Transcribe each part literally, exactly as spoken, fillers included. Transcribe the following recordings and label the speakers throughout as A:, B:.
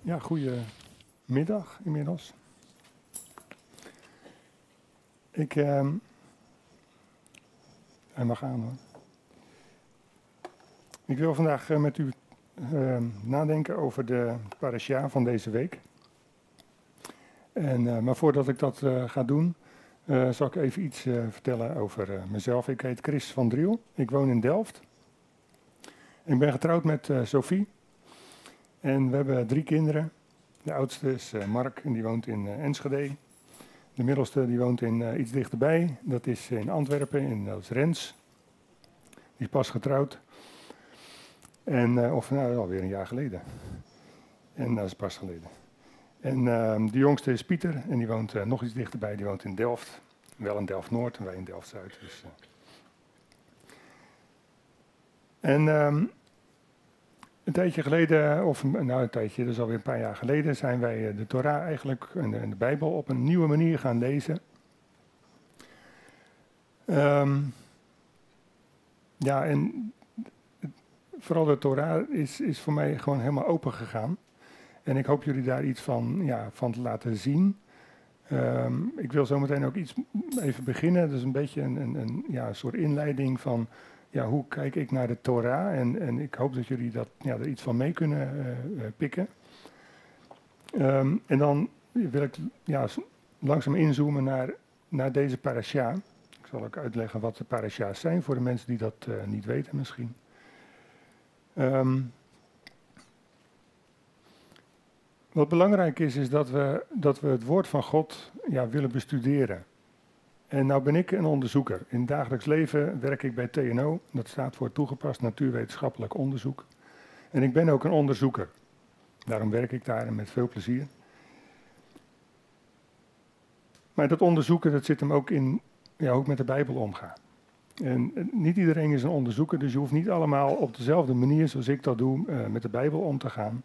A: Ja, goedemiddag inmiddels. Ik, uh, hij mag aan hoor. Ik wil vandaag uh, met u uh, nadenken over de parasha van deze week. En, uh, maar voordat ik dat uh, ga doen, uh, zal ik even iets uh, vertellen over uh, mezelf. Ik heet Chris van Driel, ik woon in Delft. Ik ben getrouwd met uh, Sophie en we hebben drie kinderen. De oudste is uh, Mark en die woont in uh, Enschede. De middelste die woont in uh, iets dichterbij, dat is in Antwerpen, en dat is Rens. Die is pas getrouwd. En, uh, of nou, alweer een jaar geleden. En dat is pas geleden. En uh, de jongste is Pieter en die woont uh, nog iets dichterbij, die woont in Delft. Wel in Delft-Noord en wij in Delft-Zuid. Dus, uh. En um, een tijdje geleden, of nou een tijdje, dat is alweer een paar jaar geleden, zijn wij uh, de Torah eigenlijk en de, de Bijbel op een nieuwe manier gaan lezen. Um, ja, en vooral de Torah is, is voor mij gewoon helemaal open gegaan. En ik hoop jullie daar iets van, ja, van te laten zien. Um, ik wil zometeen ook iets even beginnen. Dus een beetje een, een, een, ja, een soort inleiding van ja, hoe kijk ik naar de Torah. En, en ik hoop dat jullie dat, ja, er iets van mee kunnen uh, uh, pikken. Um, en dan wil ik ja, langzaam inzoomen naar, naar deze parasha. Ik zal ook uitleggen wat de parasha's zijn voor de mensen die dat uh, niet weten misschien. Um, wat belangrijk is, is dat we, dat we het woord van God ja, willen bestuderen. En nou ben ik een onderzoeker. In het dagelijks leven werk ik bij T N O. Dat staat voor Toegepast Natuurwetenschappelijk Onderzoek. En ik ben ook een onderzoeker. Daarom werk ik daar en met veel plezier. Maar dat onderzoeken, dat zit hem ook in ja, hoe ik met de Bijbel omga. En niet iedereen is een onderzoeker, dus je hoeft niet allemaal op dezelfde manier zoals ik dat doe uh, met de Bijbel om te gaan.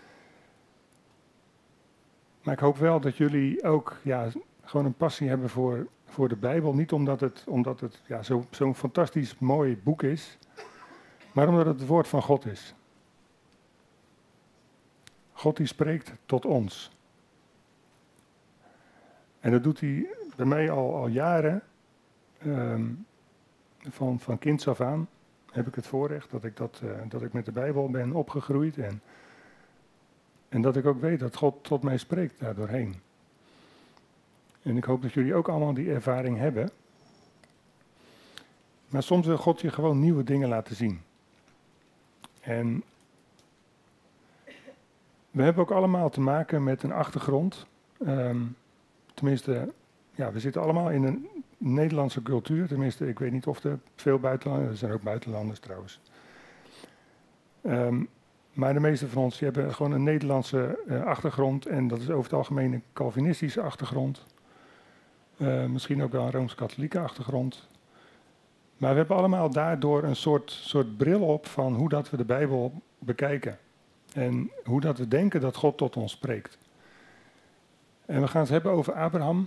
A: Maar ik hoop wel dat jullie ook ja, gewoon een passie hebben voor, voor de Bijbel. Niet omdat het, omdat het ja, zo, zo'n fantastisch mooi boek is, maar omdat het het woord van God is. God die spreekt tot ons. En dat doet hij bij mij al, al jaren. Um, van, van kinds af aan heb ik het voorrecht dat ik, dat, uh, dat ik met de Bijbel ben opgegroeid. En, en dat ik ook weet dat God tot mij spreekt daardoorheen. En ik hoop dat jullie ook allemaal die ervaring hebben. Maar soms wil God je gewoon nieuwe dingen laten zien. En we hebben ook allemaal te maken met een achtergrond. Um, tenminste, ja, we zitten allemaal in een Nederlandse cultuur. Tenminste, ik weet niet of er veel buitenlanders, er zijn ook buitenlanders trouwens. Um, maar de meeste van ons die hebben gewoon een Nederlandse uh, achtergrond. En dat is over het algemeen een Calvinistische achtergrond. Uh, misschien ook wel een Rooms-Katholieke achtergrond. Maar we hebben allemaal daardoor een soort, soort bril op van hoe dat we de Bijbel bekijken. En hoe dat we denken dat God tot ons spreekt. En we gaan het hebben over Abraham.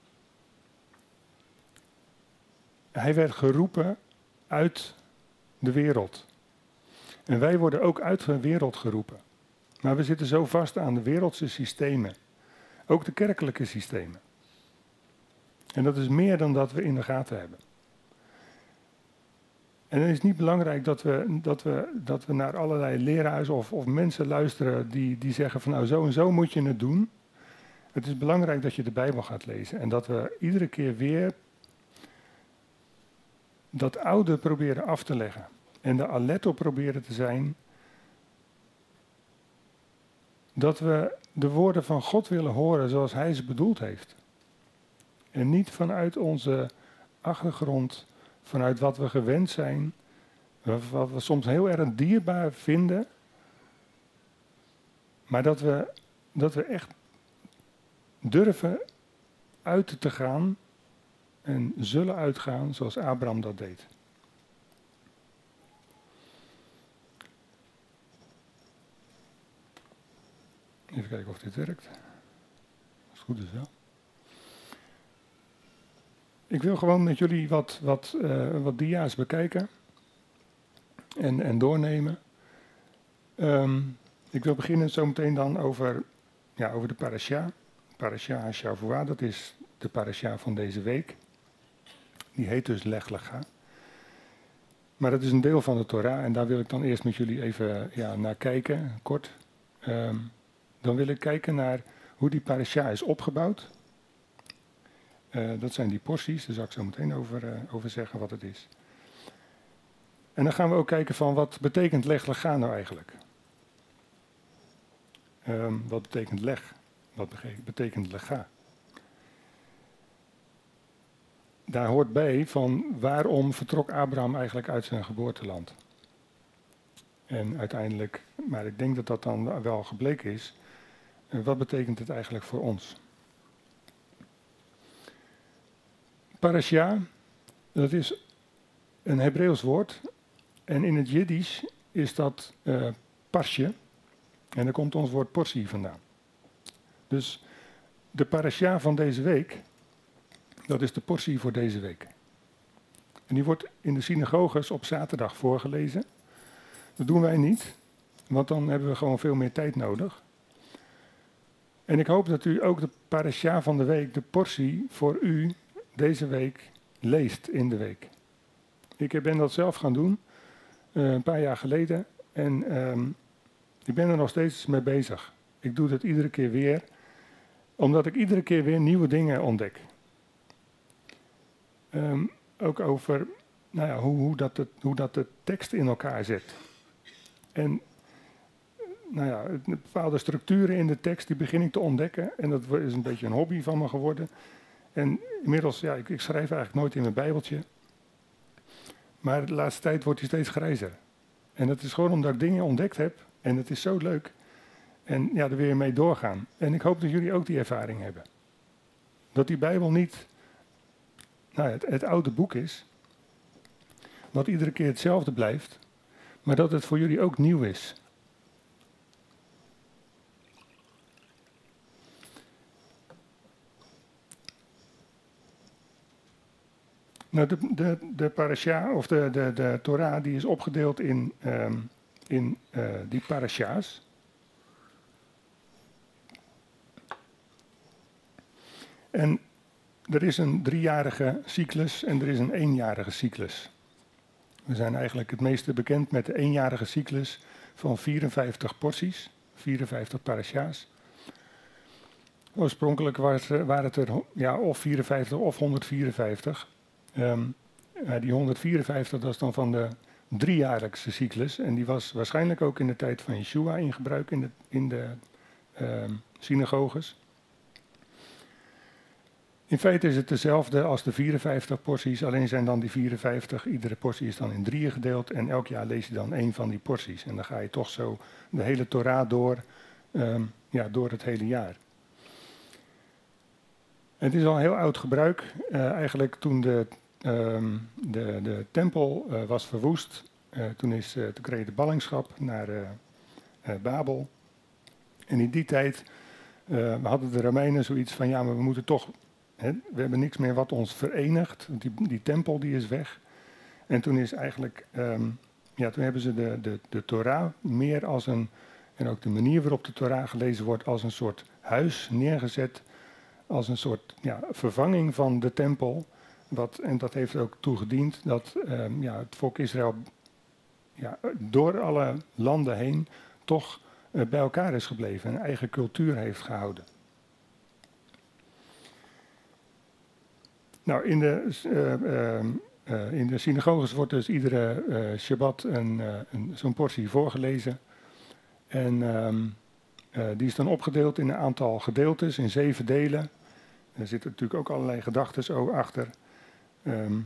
A: Hij werd geroepen uit de wereld. En wij worden ook uit de wereld geroepen. Maar we zitten zo vast aan de wereldse systemen. Ook de kerkelijke systemen. En dat is meer dan dat we in de gaten hebben. En het is niet belangrijk dat we, dat we, dat we naar allerlei leraars of, of mensen luisteren die, die zeggen van nou zo en zo moet je het doen. Het is belangrijk dat je de Bijbel gaat lezen. En dat we iedere keer weer dat oude proberen af te leggen. En de alert op proberen te zijn. Dat we de woorden van God willen horen zoals Hij ze bedoeld heeft. En niet vanuit onze achtergrond, vanuit wat we gewend zijn. Wat we soms heel erg dierbaar vinden. Maar dat we, dat we echt durven uit te gaan. En zullen uitgaan zoals Abraham dat deed. Even kijken of dit werkt. Als het goed is wel. Ik wil gewoon met jullie wat, wat, uh, wat dia's bekijken. En, en doornemen. Um, Ik wil beginnen zometeen dan over, ja, over de parasha. Parasha HaShavua, dat is de parasha van deze week. Die heet dus Lech Lecha. Maar dat is een deel van de Torah en daar wil ik dan eerst met jullie even ja, naar kijken, kort. Um, dan wil ik kijken naar hoe die parasha is opgebouwd. Uh, dat zijn die porties, daar zal ik zo meteen over, uh, over zeggen wat het is. En dan gaan we ook kijken van wat betekent Lech Lecha nou eigenlijk? Um, wat betekent Lech? Wat betekent Lecha? Daar hoort bij van waarom vertrok Abraham eigenlijk uit zijn geboorteland. En uiteindelijk, maar ik denk dat dat dan wel gebleken is, uh, wat betekent het eigenlijk voor ons? Parasha, dat is een Hebreeuws woord en in het Jiddisch is dat uh, parsje en daar komt ons woord portie vandaan. Dus de parasha van deze week, dat is de portie voor deze week. En die wordt in de synagoges op zaterdag voorgelezen. Dat doen wij niet, want dan hebben we gewoon veel meer tijd nodig. En ik hoop dat u ook de parasha van de week, de portie voor u deze week leest in de week. Ik ben dat zelf gaan doen, uh, een paar jaar geleden. En um, ik ben er nog steeds mee bezig. Ik doe dat iedere keer weer, omdat ik iedere keer weer nieuwe dingen ontdek. Um, ook over nou ja, hoe, hoe, dat de, hoe dat de tekst in elkaar zit. En nou ja, bepaalde structuren in de tekst die begin ik te ontdekken. En dat is een beetje een hobby van me geworden. En inmiddels, ja, ik, ik schrijf eigenlijk nooit in mijn bijbeltje. Maar de laatste tijd wordt hij steeds grijzer. En dat is gewoon omdat ik dingen ontdekt heb. En het is zo leuk. En ja, er weer mee doorgaan. En ik hoop dat jullie ook die ervaring hebben. Dat die Bijbel niet nou, het, het oude boek is. Wat iedere keer hetzelfde blijft. Maar dat het voor jullie ook nieuw is. Nou, de, de, de parasha, of de, de, de Torah, die is opgedeeld in, um, in uh, die parasha's. En er is een driejarige cyclus en er is een eenjarige cyclus. We zijn eigenlijk het meeste bekend met de eenjarige cyclus van vierenvijftig porties, vierenvijftig parasha's. Oorspronkelijk was, waren het er ja, of vierenvijftig of honderdvierenvijftig. Um, uh, die honderdvierenvijftig, dat is dan van de driejaarlijkse cyclus. En die was waarschijnlijk ook in de tijd van Yeshua in gebruik in de, in de uh, synagoges. In feite is het dezelfde als de vierenvijftig porties, alleen zijn dan die vierenvijftig, iedere portie is dan in drieën gedeeld en elk jaar lees je dan één van die porties. En dan ga je toch zo de hele Torah door, um, ja, door het hele jaar. Het is al een heel oud gebruik. Uh, eigenlijk toen de, um, de, de tempel uh, was verwoest, uh, toen, is, uh, toen kreeg je de ballingschap naar uh, uh, Babel. En in die tijd uh, hadden de Romeinen zoiets van, ja, maar we moeten toch, hè, we hebben niks meer wat ons verenigt. Die, die tempel die is weg. En toen is eigenlijk, um, ja, toen hebben ze de, de, de Torah meer als een, en ook de manier waarop de Torah gelezen wordt, als een soort huis neergezet. Als een soort ja, vervanging van de tempel. Wat, en dat heeft er ook toe gediend dat um, ja, het volk Israël ja, door alle landen heen toch uh, bij elkaar is gebleven. En een eigen cultuur heeft gehouden. Nou, in de, uh, uh, uh, in de synagoges wordt dus iedere uh, Shabbat een, uh, een, zo'n portie voorgelezen. En um, uh, die is dan opgedeeld in een aantal gedeeltes, in zeven delen. Er zitten natuurlijk ook allerlei gedachten achter. Um,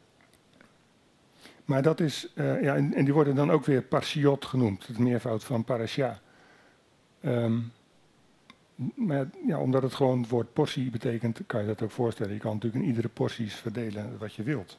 A: maar dat is, uh, ja, en, en die worden dan ook weer parshiot genoemd, het meervoud van parasha. Um, maar ja, omdat het gewoon het woord portie betekent, kan je dat ook voorstellen. Je kan natuurlijk in iedere porties verdelen wat je wilt.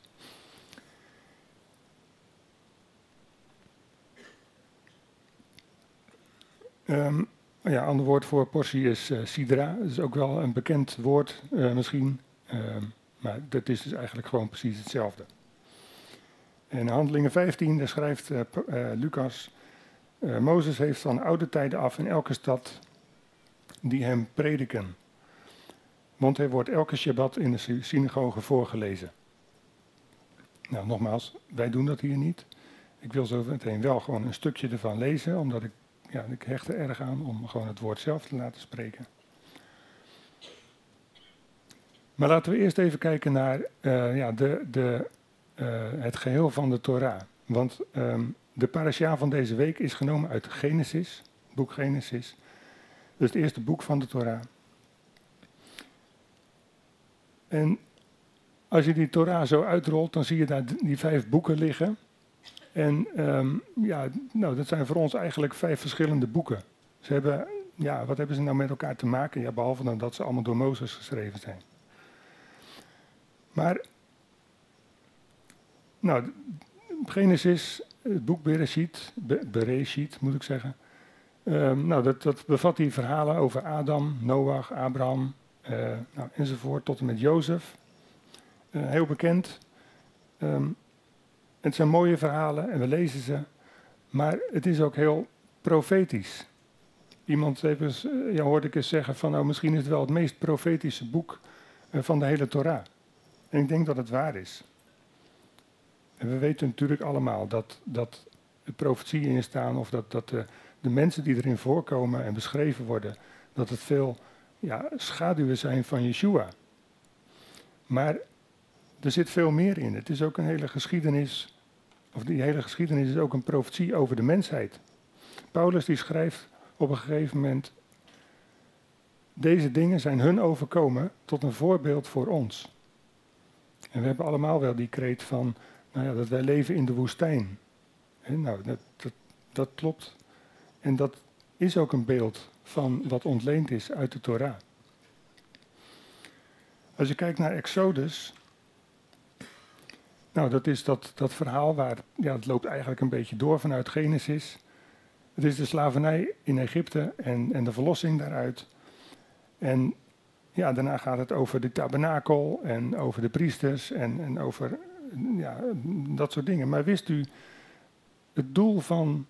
A: Um, Ja, een ander woord voor portie is uh, sidra. Dat is ook wel een bekend woord uh, misschien. Uh, maar dat is dus eigenlijk gewoon precies hetzelfde. En in Handelingen vijftien, daar schrijft uh, uh, Lucas Uh, Mozes heeft van oude tijden af in elke stad die hem prediken. Want hij wordt elke Shabbat in de synagoge voorgelezen. Nou, nogmaals, wij doen dat hier niet. Ik wil zo meteen wel gewoon een stukje ervan lezen, omdat ik, ja, ik hecht er erg aan om gewoon het woord zelf te laten spreken. Maar laten we eerst even kijken naar uh, ja, de, de, uh, het geheel van de Torah. Want um, de parasha van deze week is genomen uit Genesis, boek Genesis. Dus het eerste boek van de Torah. En als je die Torah zo uitrolt, dan zie je daar die vijf boeken liggen. En um, ja, nou, dat zijn voor ons eigenlijk vijf verschillende boeken. Ze hebben, ja, wat hebben ze nou met elkaar te maken? Ja, behalve dan dat ze allemaal door Mozes geschreven zijn. Maar, nou, Genesis, het boek Bereshit, Be- Bereshit moet ik zeggen. Um, nou, dat, dat bevat die verhalen over Adam, Noach, Abraham, uh, nou, enzovoort, tot en met Jozef. Uh, heel bekend. Um, het zijn mooie verhalen en we lezen ze, maar het is ook heel profetisch. Iemand heeft eens, uh, ja, hoorde ik eens zeggen van, nou, misschien is het wel het meest profetische boek uh, van de hele Torah. En ik denk dat het waar is. En we weten natuurlijk allemaal dat, dat er profetieën in staan, of dat, dat de, de mensen die erin voorkomen en beschreven worden, dat het veel ja, schaduwen zijn van Yeshua. Maar er zit veel meer in. Het is ook een hele geschiedenis, of die hele geschiedenis is ook een profetie over de mensheid. Paulus die schrijft op een gegeven moment, deze dingen zijn hun overkomen tot een voorbeeld voor ons. En we hebben allemaal wel die kreet van, nou ja, dat wij leven in de woestijn. He, nou, dat, dat, dat klopt. En dat is ook een beeld van wat ontleend is uit de Torah. Als je kijkt naar Exodus, nou, dat is dat, dat verhaal waar, ja, het loopt eigenlijk een beetje door vanuit Genesis. Het is de slavernij in Egypte en, en de verlossing daaruit. En ja, daarna gaat het over de tabernakel en over de priesters en, en over ja, dat soort dingen. Maar wist u, het doel van,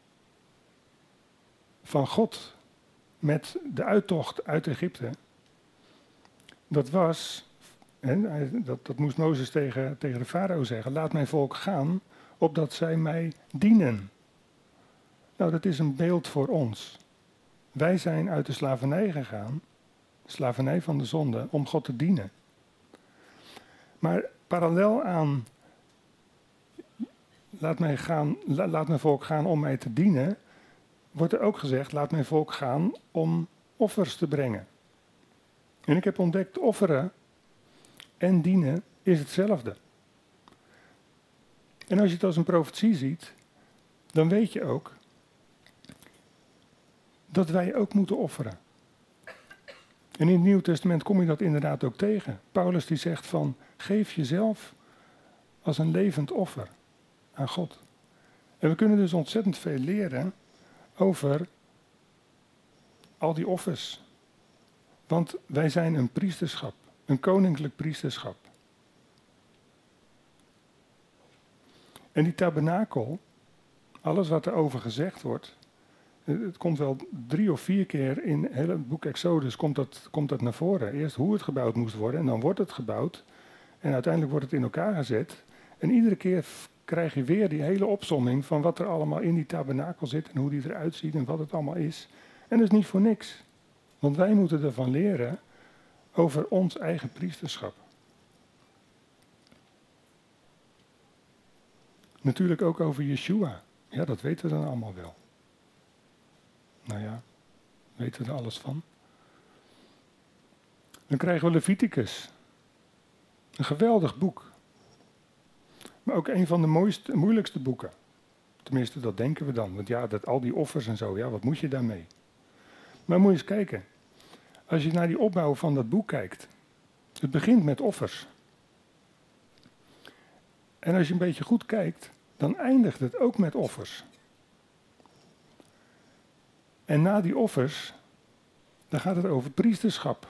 A: van God met de uittocht uit Egypte, dat was, hè, dat, dat moest Mozes tegen, tegen de farao zeggen, laat mijn volk gaan, opdat zij mij dienen. Nou, dat is een beeld voor ons. Wij zijn uit de slavernij gegaan, slavernij van de zonde, om God te dienen. Maar parallel aan, laat, mij gaan, la, laat mijn volk gaan om mij te dienen, wordt er ook gezegd, laat mijn volk gaan om offers te brengen. En ik heb ontdekt, offeren en dienen is hetzelfde. En als je het als een profetie ziet, dan weet je ook dat wij ook moeten offeren. En in het Nieuw Testament kom je dat inderdaad ook tegen. Paulus die zegt van, geef jezelf als een levend offer aan God. En we kunnen dus ontzettend veel leren over al die offers. Want wij zijn een priesterschap, een koninklijk priesterschap. En die tabernakel, alles wat er over gezegd wordt, het komt wel drie of vier keer in het hele boek Exodus komt dat, komt dat naar voren. Eerst hoe het gebouwd moest worden en dan wordt het gebouwd. En uiteindelijk wordt het in elkaar gezet. En iedere keer krijg je weer die hele opsomming van wat er allemaal in die tabernakel zit en hoe die eruit ziet en wat het allemaal is. En dat is niet voor niks. Want wij moeten ervan leren over ons eigen priesterschap. Natuurlijk ook over Yeshua. Ja, dat weten we dan allemaal wel. Nou ja, weten we er alles van. Dan krijgen we Leviticus. Een geweldig boek. Maar ook een van de mooiste, moeilijkste boeken. Tenminste, dat denken we dan. Want ja, dat, al die offers en zo, ja, wat moet je daarmee? Maar moet je eens kijken. Als je naar die opbouw van dat boek kijkt. Het begint met offers. En als je een beetje goed kijkt, dan eindigt het ook met offers. En na die offers, dan gaat het over priesterschap.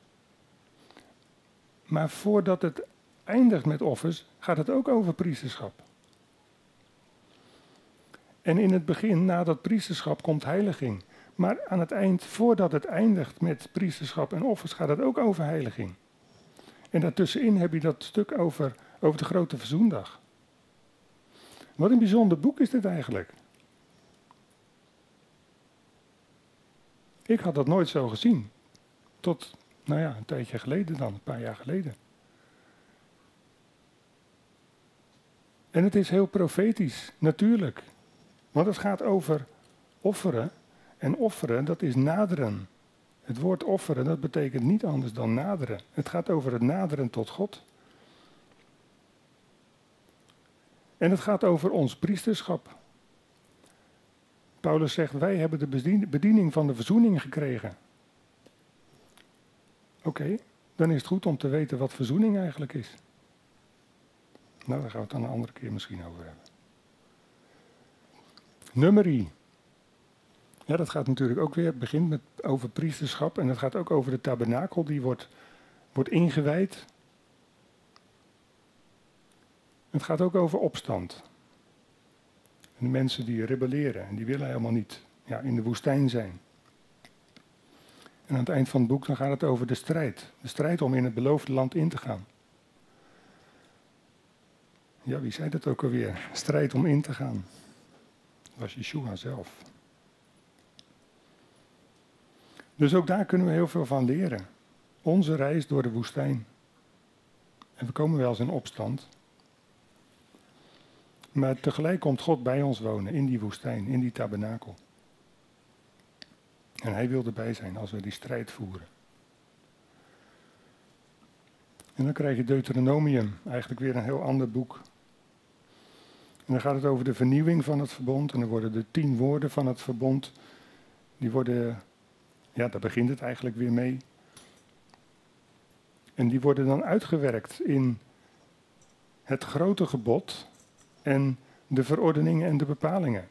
A: Maar voordat het eindigt met offers, gaat het ook over priesterschap. En in het begin, na dat priesterschap, komt heiliging. Maar aan het eind, voordat het eindigt met priesterschap en offers, gaat het ook over heiliging. En daartussenin heb je dat stuk over, over de grote verzoendag. Wat een bijzonder boek is dit eigenlijk. Ik had dat nooit zo gezien. Tot, nou ja, een tijdje geleden dan, een paar jaar geleden. En het is heel profetisch, natuurlijk. Want het gaat over offeren. En offeren, dat is naderen. Het woord offeren, dat betekent niet anders dan naderen. Het gaat over het naderen tot God. En het gaat over ons priesterschap. Paulus zegt, wij hebben de bediening van de verzoening gekregen. Oké, okay, dan is het goed om te weten wat verzoening eigenlijk is. Nou, daar gaan we het dan een andere keer misschien over hebben. Nummerie. Ja, dat gaat natuurlijk ook weer, het begint met over priesterschap en het gaat ook over de tabernakel, die wordt, wordt ingewijd. Het gaat ook over opstand. En de mensen die rebelleren en die willen helemaal niet ja, in de woestijn zijn. En aan het eind van het boek dan gaat het over de strijd. De strijd om in het beloofde land in te gaan. Ja, wie zei dat ook alweer? Strijd om in te gaan. Dat was Yeshua zelf. Dus ook daar kunnen we heel veel van leren. Onze reis door de woestijn. En we komen wel eens in opstand. Maar tegelijk komt God bij ons wonen in die woestijn, in die tabernakel. En hij wil erbij zijn als we die strijd voeren. En dan krijg je Deuteronomium, eigenlijk weer een heel ander boek. En dan gaat het over de vernieuwing van het verbond. En dan worden de tien woorden van het verbond, die worden, ja, daar begint het eigenlijk weer mee. En die worden dan uitgewerkt in het grote gebod en de verordeningen en de bepalingen.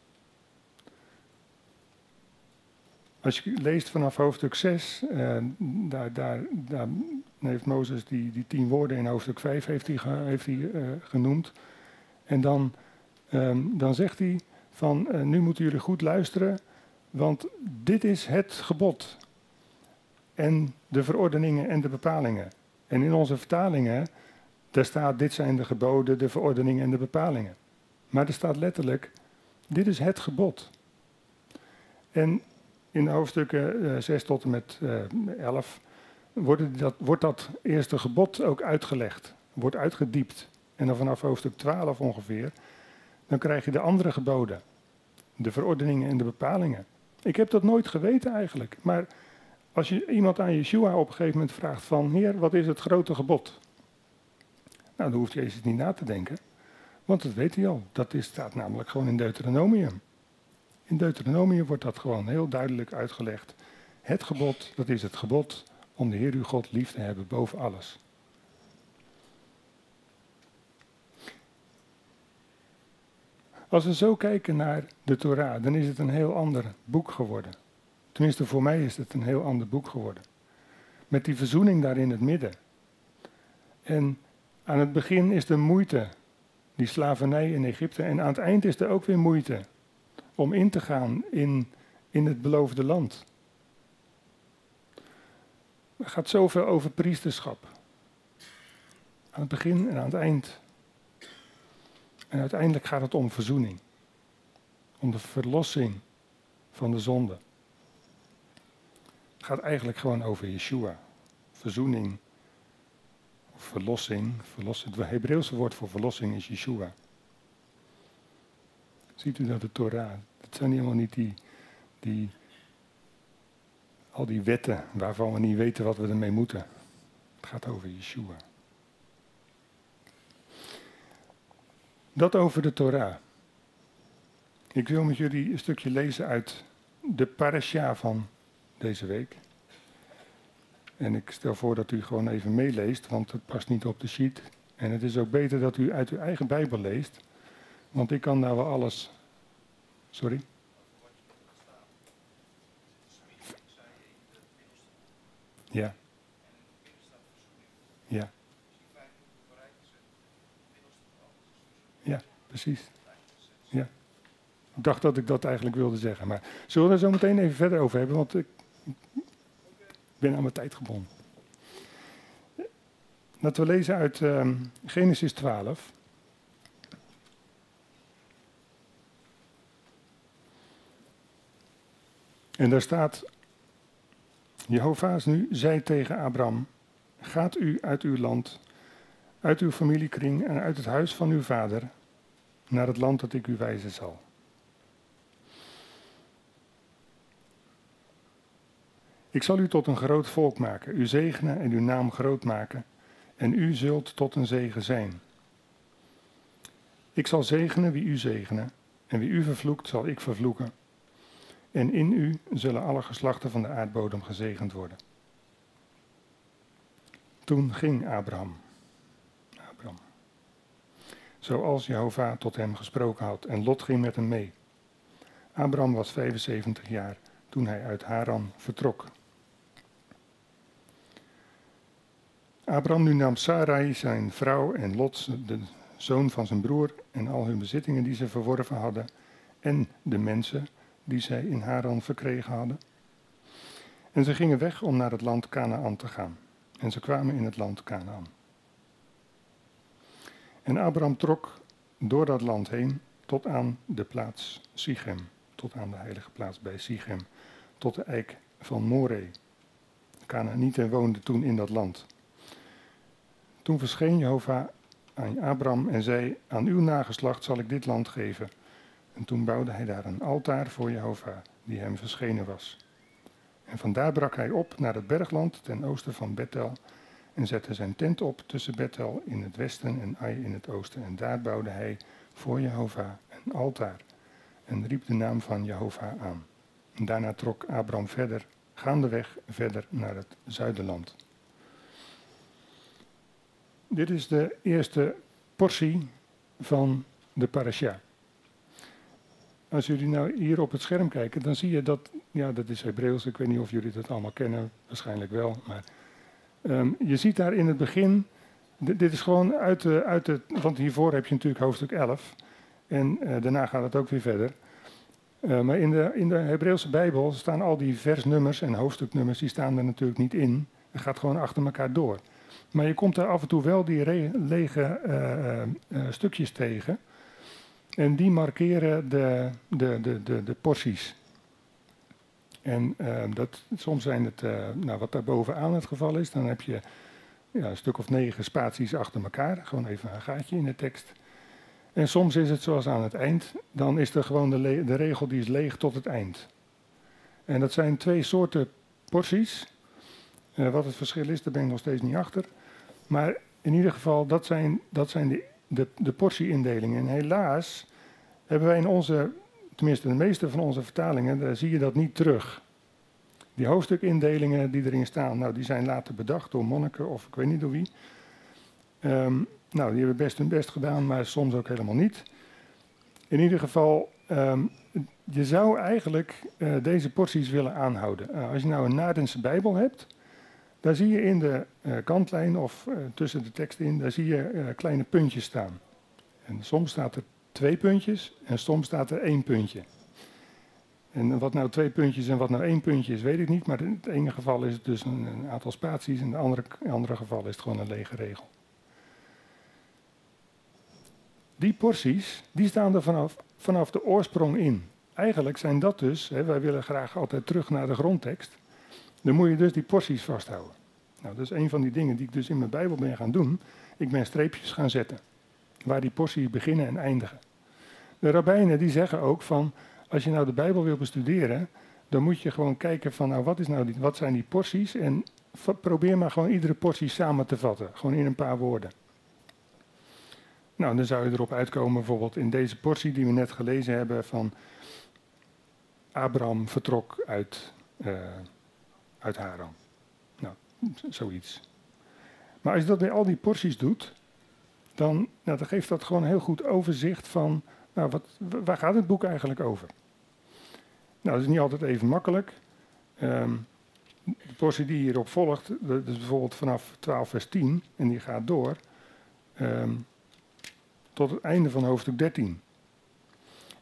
A: Als je leest vanaf hoofdstuk zes, eh, daar, daar, daar heeft Mozes die, die tien woorden in hoofdstuk vijf heeft hij, heeft hij, uh, genoemd. En dan, um, dan zegt hij van, uh, nu moeten jullie goed luisteren, want dit is het gebod. En de verordeningen en de bepalingen. En in onze vertalingen, daar staat, dit zijn de geboden, de verordeningen en de bepalingen. Maar er staat letterlijk, dit is het gebod. En in de hoofdstukken uh, zes tot en met uh, elf wordt dat, wordt dat eerste gebod ook uitgelegd. Wordt uitgediept. En dan vanaf hoofdstuk twaalf ongeveer, dan krijg je de andere geboden. De verordeningen en de bepalingen. Ik heb dat nooit geweten eigenlijk. Maar als je iemand aan Yeshua op een gegeven moment vraagt van, Heer, wat is het grote gebod? Nou, dan hoeft Jezus niet na te denken. Want dat weet hij al. Dat is, staat namelijk gewoon in Deuteronomium. In Deuteronomium wordt dat gewoon heel duidelijk uitgelegd. Het gebod, dat is het gebod om de Heer uw God lief te hebben boven alles. Als we zo kijken naar de Torah, dan is het een heel ander boek geworden. Tenminste, voor mij is het een heel ander boek geworden. Met die verzoening daar in het midden. En aan het begin is er moeite, die slavernij in Egypte. En aan het eind is er ook weer moeite om in te gaan in, in het beloofde land. Er gaat zoveel over priesterschap. Aan het begin en aan het eind. En uiteindelijk gaat het om verzoening. Om de verlossing van de zonde. Het gaat eigenlijk gewoon over Yeshua. Verzoening. Of verlossing. verlossing. Het Hebreeuwse woord voor verlossing is Yeshua. Ziet u dat de Torah? Het zijn helemaal niet die, die, al die wetten waarvan we niet weten wat we ermee moeten. Het gaat over Yeshua. Dat over de Torah. Ik wil met jullie een stukje lezen uit de parasha van deze week. En ik stel voor dat u gewoon even meeleest, want het past niet op de sheet. En het is ook beter dat u uit uw eigen Bijbel leest, want ik kan daar wel alles... Sorry? Ja. Ja. Ja, precies. Ja. Ik dacht dat ik dat eigenlijk wilde zeggen. Maar zullen we er zo meteen even verder over hebben, want ik ben aan mijn tijd gebonden. Laten we lezen uit uh, Genesis twaalf. En daar staat, Jehovah nu zei tegen Abraham, gaat u uit uw land, uit uw familiekring en uit het huis van uw vader, naar het land dat ik u wijzen zal. Ik zal u tot een groot volk maken, u zegenen en uw naam groot maken, en u zult tot een zegen zijn. Ik zal zegenen wie u zegenen, en wie u vervloekt zal ik vervloeken. En in u zullen alle geslachten van de aardbodem gezegend worden. Toen ging Abraham, Abraham, zoals Jehovah tot hem gesproken had, en Lot ging met hem mee. Abraham was vijfenzeventig jaar toen hij uit Haran vertrok. Abraham nu nam Sarai zijn vrouw en Lot, de zoon van zijn broer, en al hun bezittingen die ze verworven hadden, en de mensen die zij in Haran verkregen hadden. En ze gingen weg om naar het land Kanaan te gaan. En ze kwamen in het land Kanaan. En Abraham trok door dat land heen tot aan de plaats Sichem, tot aan de heilige plaats bij Sichem, tot de eik van Moreh. Kanaanieten woonden toen in dat land. Toen verscheen Jehovah aan Abraham en zei, aan uw nageslacht zal ik dit land geven. En toen bouwde hij daar een altaar voor Jehovah, die hem verschenen was. En vandaar brak hij op naar het bergland ten oosten van Bethel en zette zijn tent op tussen Bethel in het westen en Ai in het oosten. En daar bouwde hij voor Jehovah een altaar en riep de naam van Jehovah aan. En daarna trok Abraham verder, gaandeweg verder naar het zuiderland. Dit is de eerste portie van de parasha. Als jullie nou hier op het scherm kijken, dan zie je dat, ja, dat is Hebreeuws, ik weet niet of jullie dat allemaal kennen, waarschijnlijk wel, maar um, je ziet daar in het begin, d- dit is gewoon uit de, uit de, want hiervoor heb je natuurlijk hoofdstuk elf en uh, daarna gaat het ook weer verder. Uh, maar in de, in de Hebreeuwse Bijbel staan al die versnummers en hoofdstuknummers, die staan er natuurlijk niet in. Het gaat gewoon achter elkaar door. Maar je komt daar af en toe wel die re- lege uh, uh, stukjes tegen. En die markeren de, de, de, de, de porties. En uh, dat, soms zijn het, uh, nou, wat daar bovenaan het geval is, dan heb je ja, een stuk of negen spaties achter elkaar. Gewoon even een gaatje in de tekst. En soms is het zoals aan het eind, dan is er gewoon de, le- de regel die is leeg tot het eind. En dat zijn twee soorten porties. Uh, wat het verschil is, daar ben ik nog steeds niet achter. Maar in ieder geval, dat zijn, dat zijn de, de, de portieindelingen. En helaas hebben wij in onze, tenminste de meeste van onze vertalingen, daar zie je dat niet terug. Die hoofdstukindelingen die erin staan, nou, die zijn later bedacht door monniken of ik weet niet door wie. Um, nou, die hebben best hun best gedaan, maar soms ook helemaal niet. In ieder geval, um, je zou eigenlijk uh, deze porties willen aanhouden. Uh, als je nou een Naardense Bijbel hebt, daar zie je in de uh, kantlijn of uh, tussen de tekst in, daar zie je uh, kleine puntjes staan. En soms staat er twee puntjes en soms staat er één puntje. En wat nou twee puntjes en wat nou één puntje is, weet ik niet. Maar in het ene geval is het dus een, een aantal spaties en in het andere, in het andere geval is het gewoon een lege regel. Die porties, die staan er vanaf, vanaf de oorsprong in. Eigenlijk zijn dat dus, hè, wij willen graag altijd terug naar de grondtekst. Dan moet je dus die porties vasthouden. Nou, dat is een van die dingen die ik dus in mijn Bijbel ben gaan doen. Ik ben streepjes gaan zetten, waar die porties beginnen en eindigen. De rabbijnen die zeggen ook van, als je nou de Bijbel wil bestuderen, dan moet je gewoon kijken van, nou wat, is nou die, wat zijn die porties? En v- probeer maar gewoon iedere portie samen te vatten, gewoon in een paar woorden. Nou, dan zou je erop uitkomen bijvoorbeeld in deze portie die we net gelezen hebben van Abraham vertrok uit, uh, uit Haran. Nou, z- zoiets. Maar als je dat bij al die porties doet, dan, nou, dan geeft dat gewoon een heel goed overzicht van, nou, wat, waar gaat het boek eigenlijk over? Nou, dat is niet altijd even makkelijk. Um, de portie die hierop volgt, dat is bijvoorbeeld vanaf twaalf vers tien en die gaat door um, tot het einde van hoofdstuk dertien.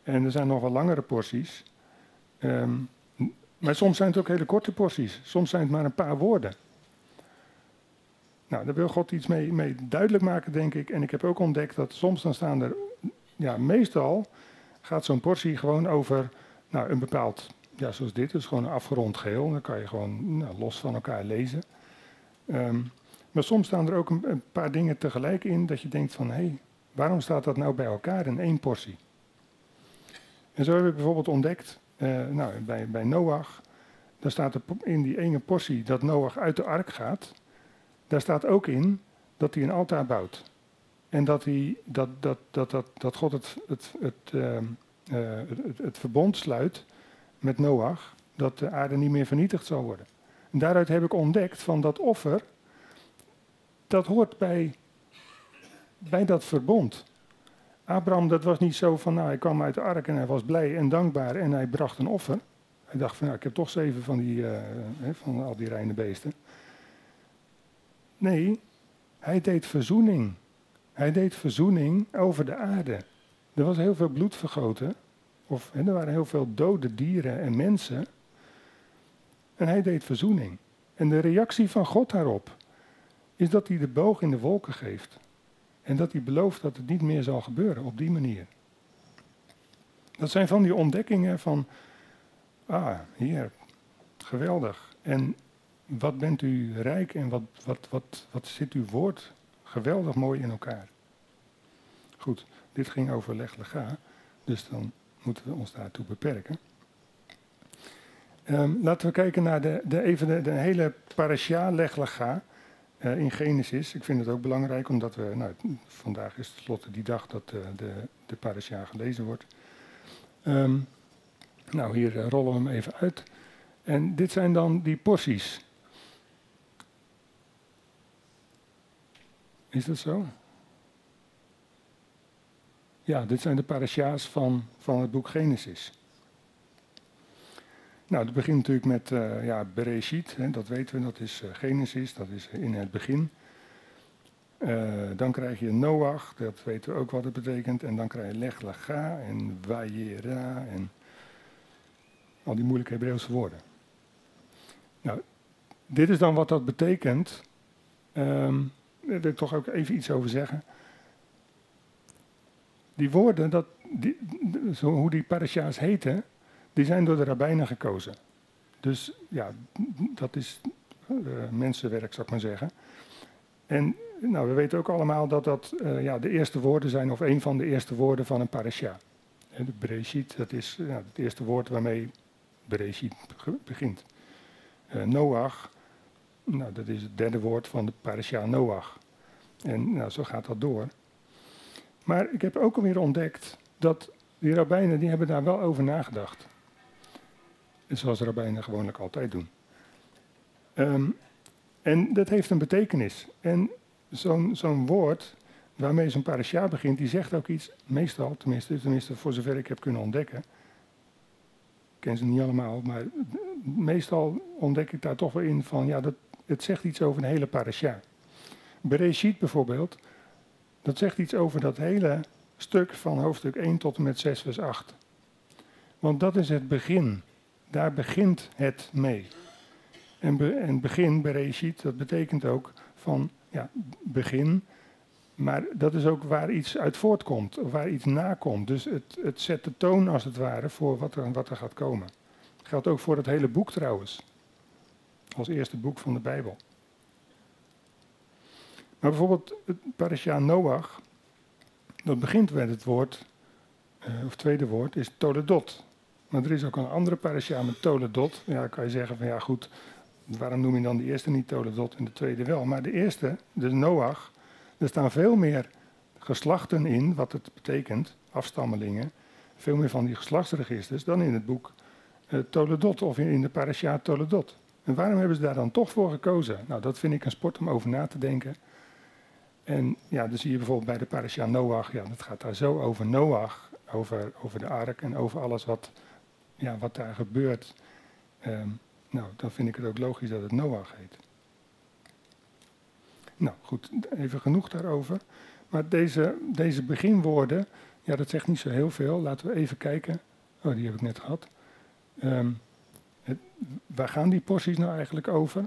A: En er zijn nog wel langere porties. Um, maar soms zijn het ook hele korte porties. Soms zijn het maar een paar woorden. Nou, daar wil God iets mee, mee duidelijk maken, denk ik. En ik heb ook ontdekt dat soms dan staan er... Ja, meestal gaat zo'n portie gewoon over nou, een bepaald... Ja, zoals dit, dus gewoon een afgerond geheel. Dan kan je gewoon nou, los van elkaar lezen. Um, maar soms staan er ook een, een paar dingen tegelijk in dat je denkt van... hé, hey, waarom staat dat nou bij elkaar in één portie? En zo heb ik bijvoorbeeld ontdekt, uh, nou, bij, bij Noach... daar staat er in die ene portie dat Noach uit de ark gaat... daar staat ook in dat hij een altaar bouwt. En dat, hij, dat, dat, dat, dat, dat God het, het, het, uh, uh, het, het verbond sluit met Noach... dat de aarde niet meer vernietigd zal worden. En daaruit heb ik ontdekt van dat offer... dat hoort bij, bij dat verbond. Abraham, dat was niet zo van, nou, hij kwam uit de ark en hij was blij en dankbaar en hij bracht een offer. Hij dacht van, nou, ik heb toch zeven van, die, uh, he, van al die reine beesten. Nee, hij deed verzoening. Hij deed verzoening over de aarde. Er was heel veel bloed vergoten. Of he, er waren heel veel dode dieren en mensen. En hij deed verzoening. En de reactie van God daarop is dat hij de boog in de wolken geeft. En dat hij belooft dat het niet meer zal gebeuren op die manier. Dat zijn van die ontdekkingen van, ah, Heer, geweldig. En wat bent u rijk en wat, wat, wat, wat zit uw woord geweldig mooi in elkaar. Goed, dit ging over leg lega, dus dan moeten we ons daartoe beperken. Um, laten we kijken naar de, de, even de, de hele parasha leg lega. Uh, in Genesis. Ik vind het ook belangrijk, omdat we, nou, vandaag is tenslotte die dag dat uh, de, de parasha gelezen wordt. Um, nou, hier uh, rollen we hem even uit. En dit zijn dan die porties. Is dat zo? Ja, dit zijn de parasha's van, van het boek Genesis. Nou, het begint natuurlijk met uh, ja, Bereshit, hè, dat weten we, dat is uh, Genesis, dat is in het begin. Uh, dan krijg je Noach, dat weten we ook wat het betekent. En dan krijg je Leg Lega en Vayera en al die moeilijke Hebreeuwse woorden. Nou, dit is dan wat dat betekent. Um, daar wil ik toch ook even iets over zeggen. Die woorden, dat, die, zo, hoe die parasha's heten, die zijn door de rabbijnen gekozen. Dus ja, dat is uh, mensenwerk, zou ik maar zeggen. En nou, we weten ook allemaal dat dat uh, ja, de eerste woorden zijn, of een van de eerste woorden van een parasha. En de Bereshit, dat is ja, het eerste woord waarmee Bereshit begint. Uh, Noach, nou, dat is het derde woord van de parasha Noach. En nou, zo gaat dat door. Maar ik heb ook alweer ontdekt dat die rabbijnen, die hebben daar wel over nagedacht. Zoals rabbijnen gewoonlijk altijd doen. Um, en dat heeft een betekenis. En zo'n, zo'n woord waarmee zo'n parasha begint, die zegt ook iets, meestal, tenminste, tenminste voor zover ik heb kunnen ontdekken. Ik ken ze niet allemaal, maar meestal ontdek ik daar toch wel in van, ja, dat, het zegt iets over een hele parasha. Bereshit bijvoorbeeld, dat zegt iets over dat hele stuk van hoofdstuk één tot en met zes vers acht. Want dat is het begin. Daar begint het mee. En, be, en begin, Bereshit, dat betekent ook van, ja, begin. Maar dat is ook waar iets uit voortkomt, of waar iets nakomt. Dus het, het zet de toon, als het ware, voor wat er, wat er gaat komen. Dat geldt ook voor het hele boek trouwens. Als eerste boek van de Bijbel. Maar bijvoorbeeld het parasha Noach, dat begint met het woord, uh, of het tweede woord, is Toledot. Maar er is ook een andere parasha met Toledot. Ja, dan kan je zeggen van ja goed, waarom noem je dan de eerste niet Toledot en de tweede wel? Maar de eerste, dus Noach, er staan veel meer geslachten in, wat het betekent, afstammelingen. Veel meer van die geslachtsregisters dan in het boek uh, Toledot of in, in de parasha Toledot. En waarom hebben ze daar dan toch voor gekozen? Nou, dat vind ik een sport om over na te denken. En ja, dan zie je bijvoorbeeld bij de parasha Noach, ja, dat gaat daar zo over Noach, over, over de ark en over alles wat, ja, wat daar gebeurt. Um, nou, dan vind ik het ook logisch dat het Noach heet. Nou goed, even genoeg daarover. Maar deze, deze beginwoorden, Ja, dat zegt niet zo heel veel. Laten we even kijken. Oh, die heb ik net gehad. Um, het, waar gaan die porties nou eigenlijk over?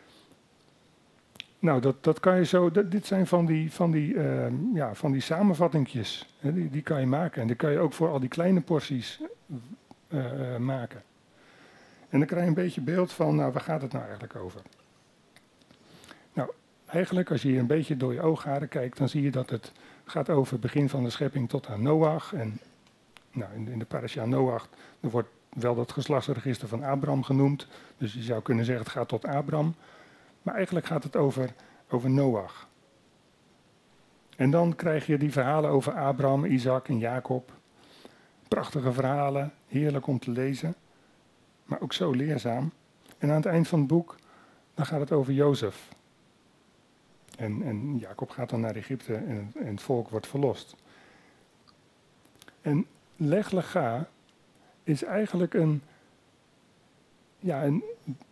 A: Nou, dat, dat kan je zo. Dat, dit zijn van die, van die, uh, ja, van die samenvattingjes. Hè, die, die kan je maken. En die kan je ook voor al die kleine porties uh, uh, maken. En dan krijg je een beetje beeld van, nou, waar gaat het nou eigenlijk over? Nou, eigenlijk als je hier een beetje door je oogharen kijkt, dan zie je dat het gaat over het begin van de schepping tot aan Noach. En nou, in, in de parasha Noach, er wordt wel dat geslachtsregister van Abraham genoemd. Dus je zou kunnen zeggen, het gaat tot Abraham. Maar eigenlijk gaat het over, over Noach. En dan krijg je die verhalen over Abraham, Isaac en Jacob. Prachtige verhalen, heerlijk om te lezen. Maar ook zo leerzaam. En aan het eind van het boek, dan gaat het over Jozef. En, en Jacob gaat dan naar Egypte en, en het volk wordt verlost. En Leg Lega is eigenlijk een, ja, een,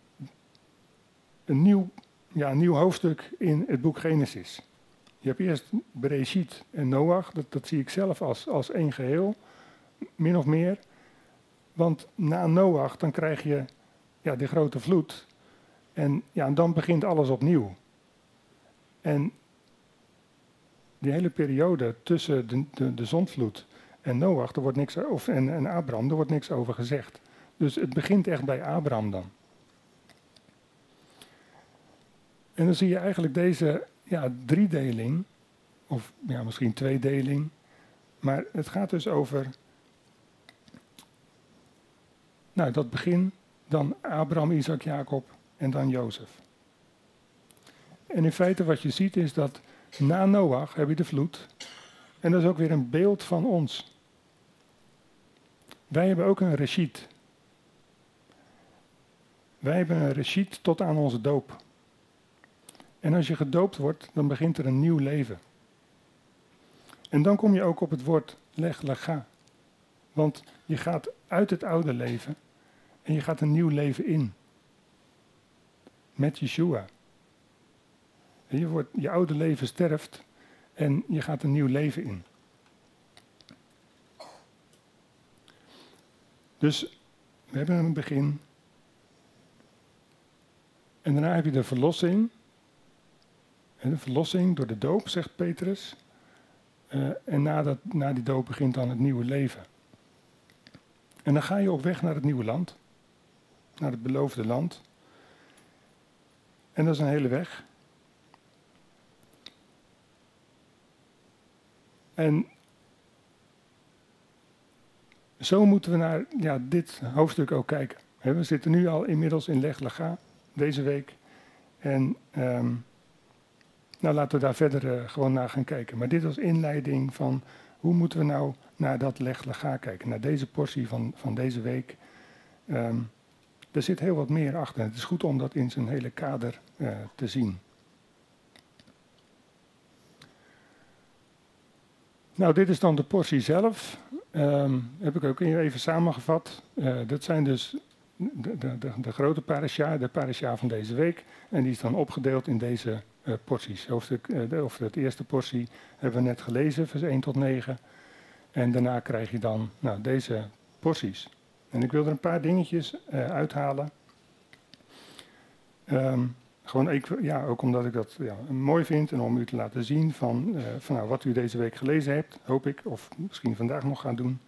A: een, nieuw, ja, een nieuw hoofdstuk in het boek Genesis. Je hebt eerst Bereshit en Noach, dat, dat zie ik zelf als, als één geheel, min of meer. Want na Noach dan krijg je ja, de grote vloed en, ja, en dan begint alles opnieuw. En die hele periode tussen de, de, de zondvloed en Noach, er wordt niks, of, en, en Abraham, er wordt niks over gezegd. Dus het begint echt bij Abraham dan. En dan zie je eigenlijk deze ja, driedeling, of ja, misschien tweedeling, maar het gaat dus over nou, dat begin, dan Abraham, Isaac, Jacob en dan Jozef. En in feite wat je ziet is dat na Noach heb je de vloed. En dat is ook weer een beeld van ons. Wij hebben ook een reshit. Wij hebben een reshit tot aan onze doop. En als je gedoopt wordt, dan begint er een nieuw leven. En dan kom je ook op het woord leg lega. Want je gaat uit het oude leven en je gaat een nieuw leven in. Met Yeshua. Je, wordt, je oude leven sterft en je gaat een nieuw leven in. Dus we hebben een begin. En daarna heb je de verlossing. En de verlossing door de doop, zegt Petrus. Uh, en na, dat, na die doop begint dan het nieuwe leven. En dan ga je op weg naar het nieuwe land. Naar het beloofde land. En dat is een hele weg. En zo moeten we naar ja, dit hoofdstuk ook kijken. We zitten nu al inmiddels in Leg Lega, deze week. En um, nou, laten we daar verder uh, gewoon naar gaan kijken. Maar dit als inleiding van hoe moeten we nou naar dat Leg Lega kijken. Naar deze portie van, van deze week. Um, er zit heel wat meer achter. Het is goed om dat in zijn hele kader uh, te zien. Nou, dit is dan de portie zelf. Um, heb ik ook even samengevat. Uh, dat zijn dus de, de, de, de grote parasha, de parasha van deze week. En die is dan opgedeeld in deze uh, porties. Hoofdstuk, uh, de, of het eerste portie hebben we net gelezen, vers één tot negen. En daarna krijg je dan nou, deze porties. En ik wil er een paar dingetjes uh, uithalen. Um, Gewoon, ik, ja, ook omdat ik dat ja, mooi vind en om u te laten zien van, uh, van nou, wat u deze week gelezen hebt, hoop ik, of misschien vandaag nog gaan doen.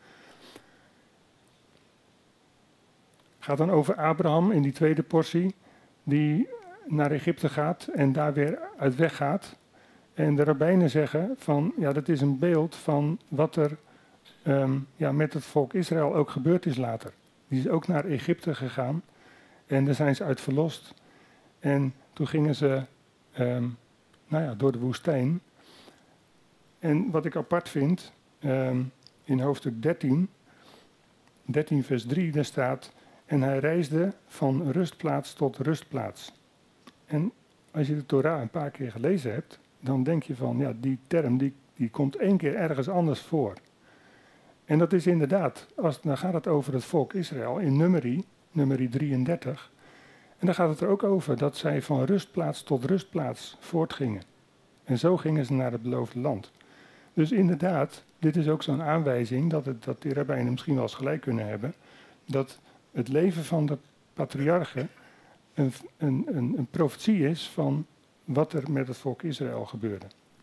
A: Het gaat dan over Abraham in die tweede portie, die naar Egypte gaat en daar weer uit weg gaat. En de rabbijnen zeggen van, ja, dat is een beeld van wat er um, ja, met het volk Israël ook gebeurd is later. Die is ook naar Egypte gegaan en daar zijn ze uit verlost. En toen gingen ze um, nou ja, door de woestijn. En wat ik apart vind, um, in hoofdstuk dertien, dertien vers drie, daar staat: en hij reisde van rustplaats tot rustplaats. En als je de Torah een paar keer gelezen hebt, dan denk je van, ja, die term die, die komt één keer ergens anders voor. En dat is inderdaad, als, dan gaat het over het volk Israël in Numeri, Numeri drieëndertig. En dan gaat het er ook over dat zij van rustplaats tot rustplaats voortgingen. En zo gingen ze naar het beloofde land. Dus inderdaad, dit is ook zo'n aanwijzing dat, het, dat die rabbijnen misschien wel eens gelijk kunnen hebben, dat het leven van de patriarchen een, een, een, een profetie is van wat er met het volk Israël gebeurde.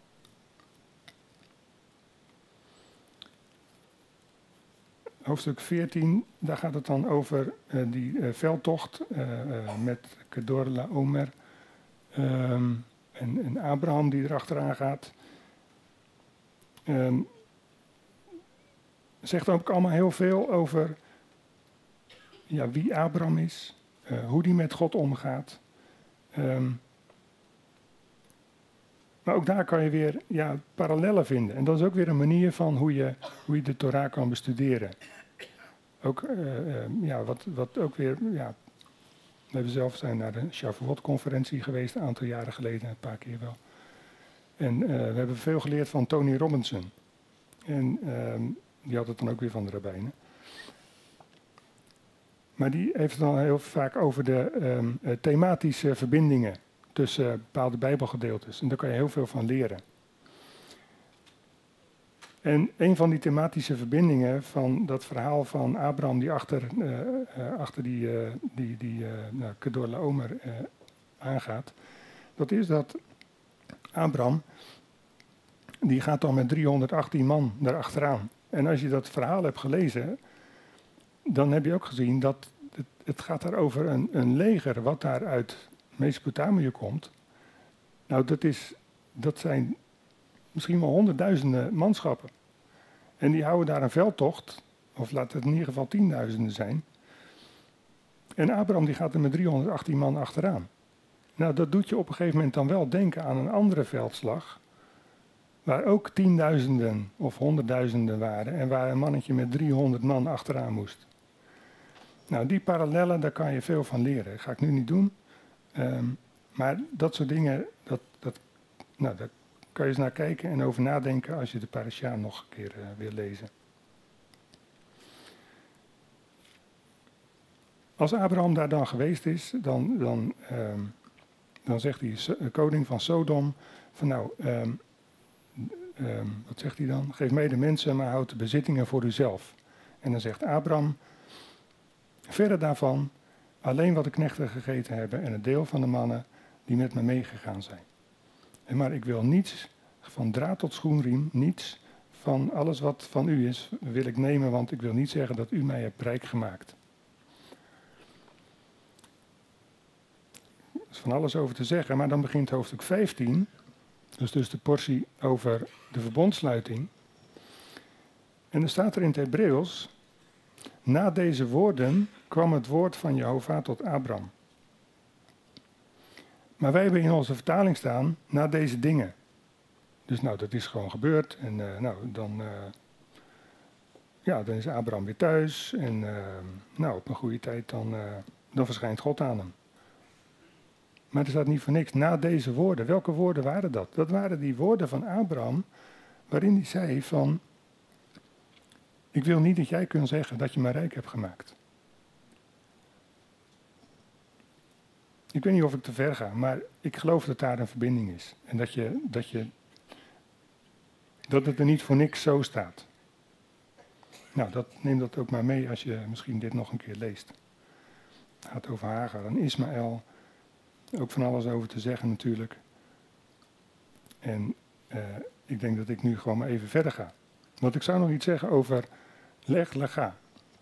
A: Hoofdstuk veertien, daar gaat het dan over uh, die uh, veldtocht uh, uh, met Kedor Laomer um, en, en Abraham die erachteraan gaat. Um, zegt ook allemaal heel veel over ja, wie Abraham is, uh, hoe die met God omgaat. Um, maar ook daar kan je weer ja, parallellen vinden. En dat is ook weer een manier van hoe je, hoe je de Torah kan bestuderen. Ook, uh, uh, ja, wat, wat ook weer, ja, we hebben zelf zijn naar de Shavuot-conferentie geweest, een aantal jaren geleden, een paar keer wel. En uh, we hebben veel geleerd van Tony Robinson. En uh, die had het dan ook weer van de rabbijnen. Maar die heeft het dan heel vaak over de um, uh, thematische verbindingen tussen uh, bepaalde bijbelgedeeltes. En daar kan je heel veel van leren. En een van die thematische verbindingen van dat verhaal van Abraham die achter, uh, uh, achter die, uh, die, die uh, nou, Kedor Laomer uh, aangaat, dat is dat Abraham, die gaat dan met driehonderdachttien man daarachteraan. En als je dat verhaal hebt gelezen, dan heb je ook gezien dat het, het gaat daar over een, een leger wat daar uit Mesopotamië komt. Nou, dat, is, dat zijn misschien wel honderdduizenden manschappen. En die houden daar een veldtocht, of laat het in ieder geval tienduizenden zijn. En Abraham die gaat er met driehonderdachttien man achteraan. Nou, dat doet je op een gegeven moment dan wel denken aan een andere veldslag, waar ook tienduizenden of honderdduizenden waren en waar een mannetje met driehonderd man achteraan moest. Nou, die parallellen, daar kan je veel van leren. Dat ga ik nu niet doen. Um, maar dat soort dingen, dat, dat, nou, daar kan je eens naar kijken en over nadenken als je de parasha nog een keer uh, wil lezen. Als Abraham daar dan geweest is, dan, dan, um, dan zegt die koning van Sodom van nou, um, um, wat zegt hij dan? Geef mij de mensen, maar houd de bezittingen voor uzelf. En dan zegt Abraham, verre daarvan, alleen wat de knechten gegeten hebben en het deel van de mannen die met me meegegaan zijn. En maar ik wil niets van draad tot schoenriem, niets van alles wat van u is, wil ik nemen, want ik wil niet zeggen dat u mij hebt rijk gemaakt. Er is van alles over te zeggen, maar dan begint hoofdstuk vijftien, dus, dus de portie over de verbondsluiting. En dan staat er in het Hebreeuws, na deze woorden kwam het woord van Jehovah tot Abraham. Maar wij hebben in onze vertaling staan, na deze dingen. Dus nou, dat is gewoon gebeurd. En uh, nou, dan, uh, ja, dan is Abraham weer thuis. En uh, nou, op een goede tijd dan, uh, dan verschijnt God aan hem. Maar er staat niet voor niks, na deze woorden. Welke woorden waren dat? Dat waren die woorden van Abraham, waarin hij zei van, ik wil niet dat jij kunt zeggen dat je me rijk hebt gemaakt. Ik weet niet of ik te ver ga, maar ik geloof dat daar een verbinding is. En dat, je, dat, je, dat het er niet voor niks zo staat. Nou, dat, neem dat ook maar mee als je misschien dit nog een keer leest. Het gaat over Hagar en Ismaël. Ook van alles over te zeggen natuurlijk. En uh, ik denk dat ik nu gewoon maar even verder ga. Want ik zou nog iets zeggen over leg, lega.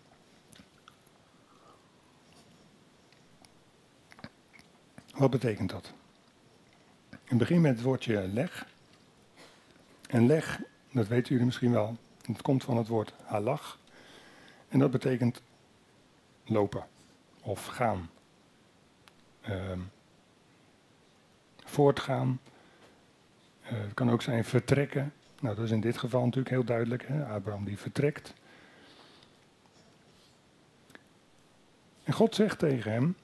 A: Wat betekent dat? Ik begin met het woordje leg. En leg, dat weten jullie misschien wel, het komt van het woord halach. En dat betekent lopen of gaan. Uh, voortgaan. Uh, het kan ook zijn vertrekken. Nou, dat is in dit geval natuurlijk heel duidelijk. Hè? Abraham die vertrekt. En God zegt tegen hem,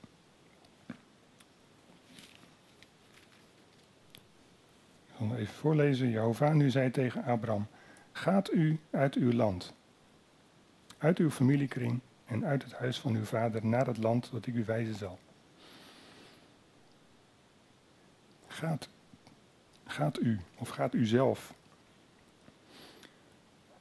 A: ik zal even voorlezen. Jehovah nu zei tegen Abraham, gaat u uit uw land, uit uw familiekring en uit het huis van uw vader naar het land dat ik u wijzen zal. Gaat, gaat u, of gaat u zelf.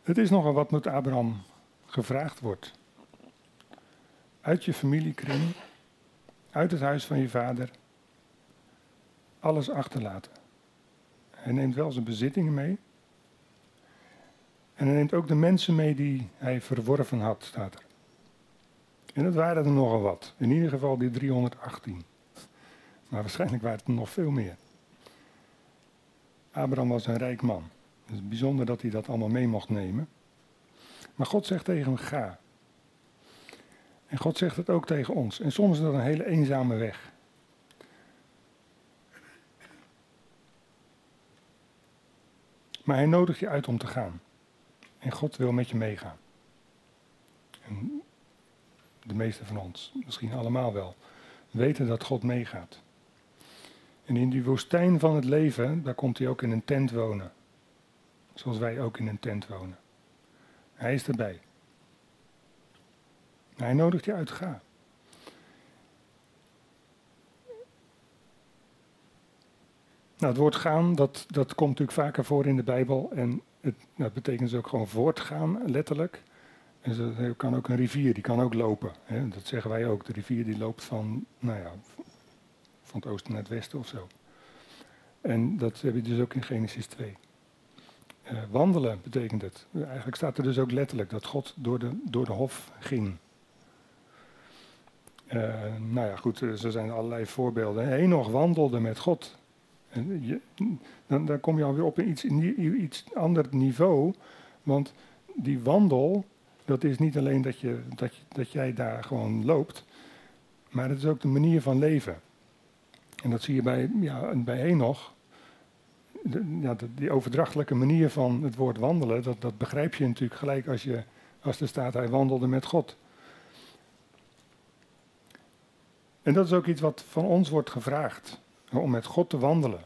A: Het is nogal wat met Abraham gevraagd wordt. Uit je familiekring, uit het huis van je vader, alles achterlaten. Hij neemt wel zijn bezittingen mee. En hij neemt ook de mensen mee die hij verworven had, staat er. En dat waren er nogal wat. In ieder geval die driehonderdachttien. Maar waarschijnlijk waren het er nog veel meer. Abraham was een rijk man. Het is bijzonder dat hij dat allemaal mee mocht nemen. Maar God zegt tegen hem, ga. En God zegt het ook tegen ons. En soms is dat een hele eenzame weg. Maar hij nodigt je uit om te gaan. En God wil met je meegaan. En de meeste van ons, misschien allemaal wel, weten dat God meegaat. En in die woestijn van het leven, daar komt hij ook in een tent wonen. Zoals wij ook in een tent wonen. Hij is erbij. Hij nodigt je uit, ga. Nou, het woord gaan, dat, dat komt natuurlijk vaker voor in de Bijbel. En het, nou, dat betekent dus ook gewoon voortgaan, letterlijk. En zo kan ook een rivier, die kan ook lopen. Hè? Dat zeggen wij ook. De rivier die loopt van, nou ja, van het oosten naar het westen of zo. En dat heb je dus ook in Genesis twee. Uh, wandelen betekent het. Eigenlijk staat er dus ook letterlijk dat God door de, door de hof ging. Uh, nou ja, goed, er zijn allerlei voorbeelden. Henoch wandelde met God. En je, dan, dan kom je alweer op een iets, iets ander niveau. Want die wandel, dat is niet alleen dat, je, dat, je, dat jij daar gewoon loopt. Maar het is ook de manier van leven. En dat zie je bij, ja, bij Henoch. De, ja, de, die overdrachtelijke manier van het woord wandelen, dat, dat begrijp je natuurlijk gelijk als, je, als er staat hij wandelde met God. En dat is ook iets wat van ons wordt gevraagd, om met God te wandelen.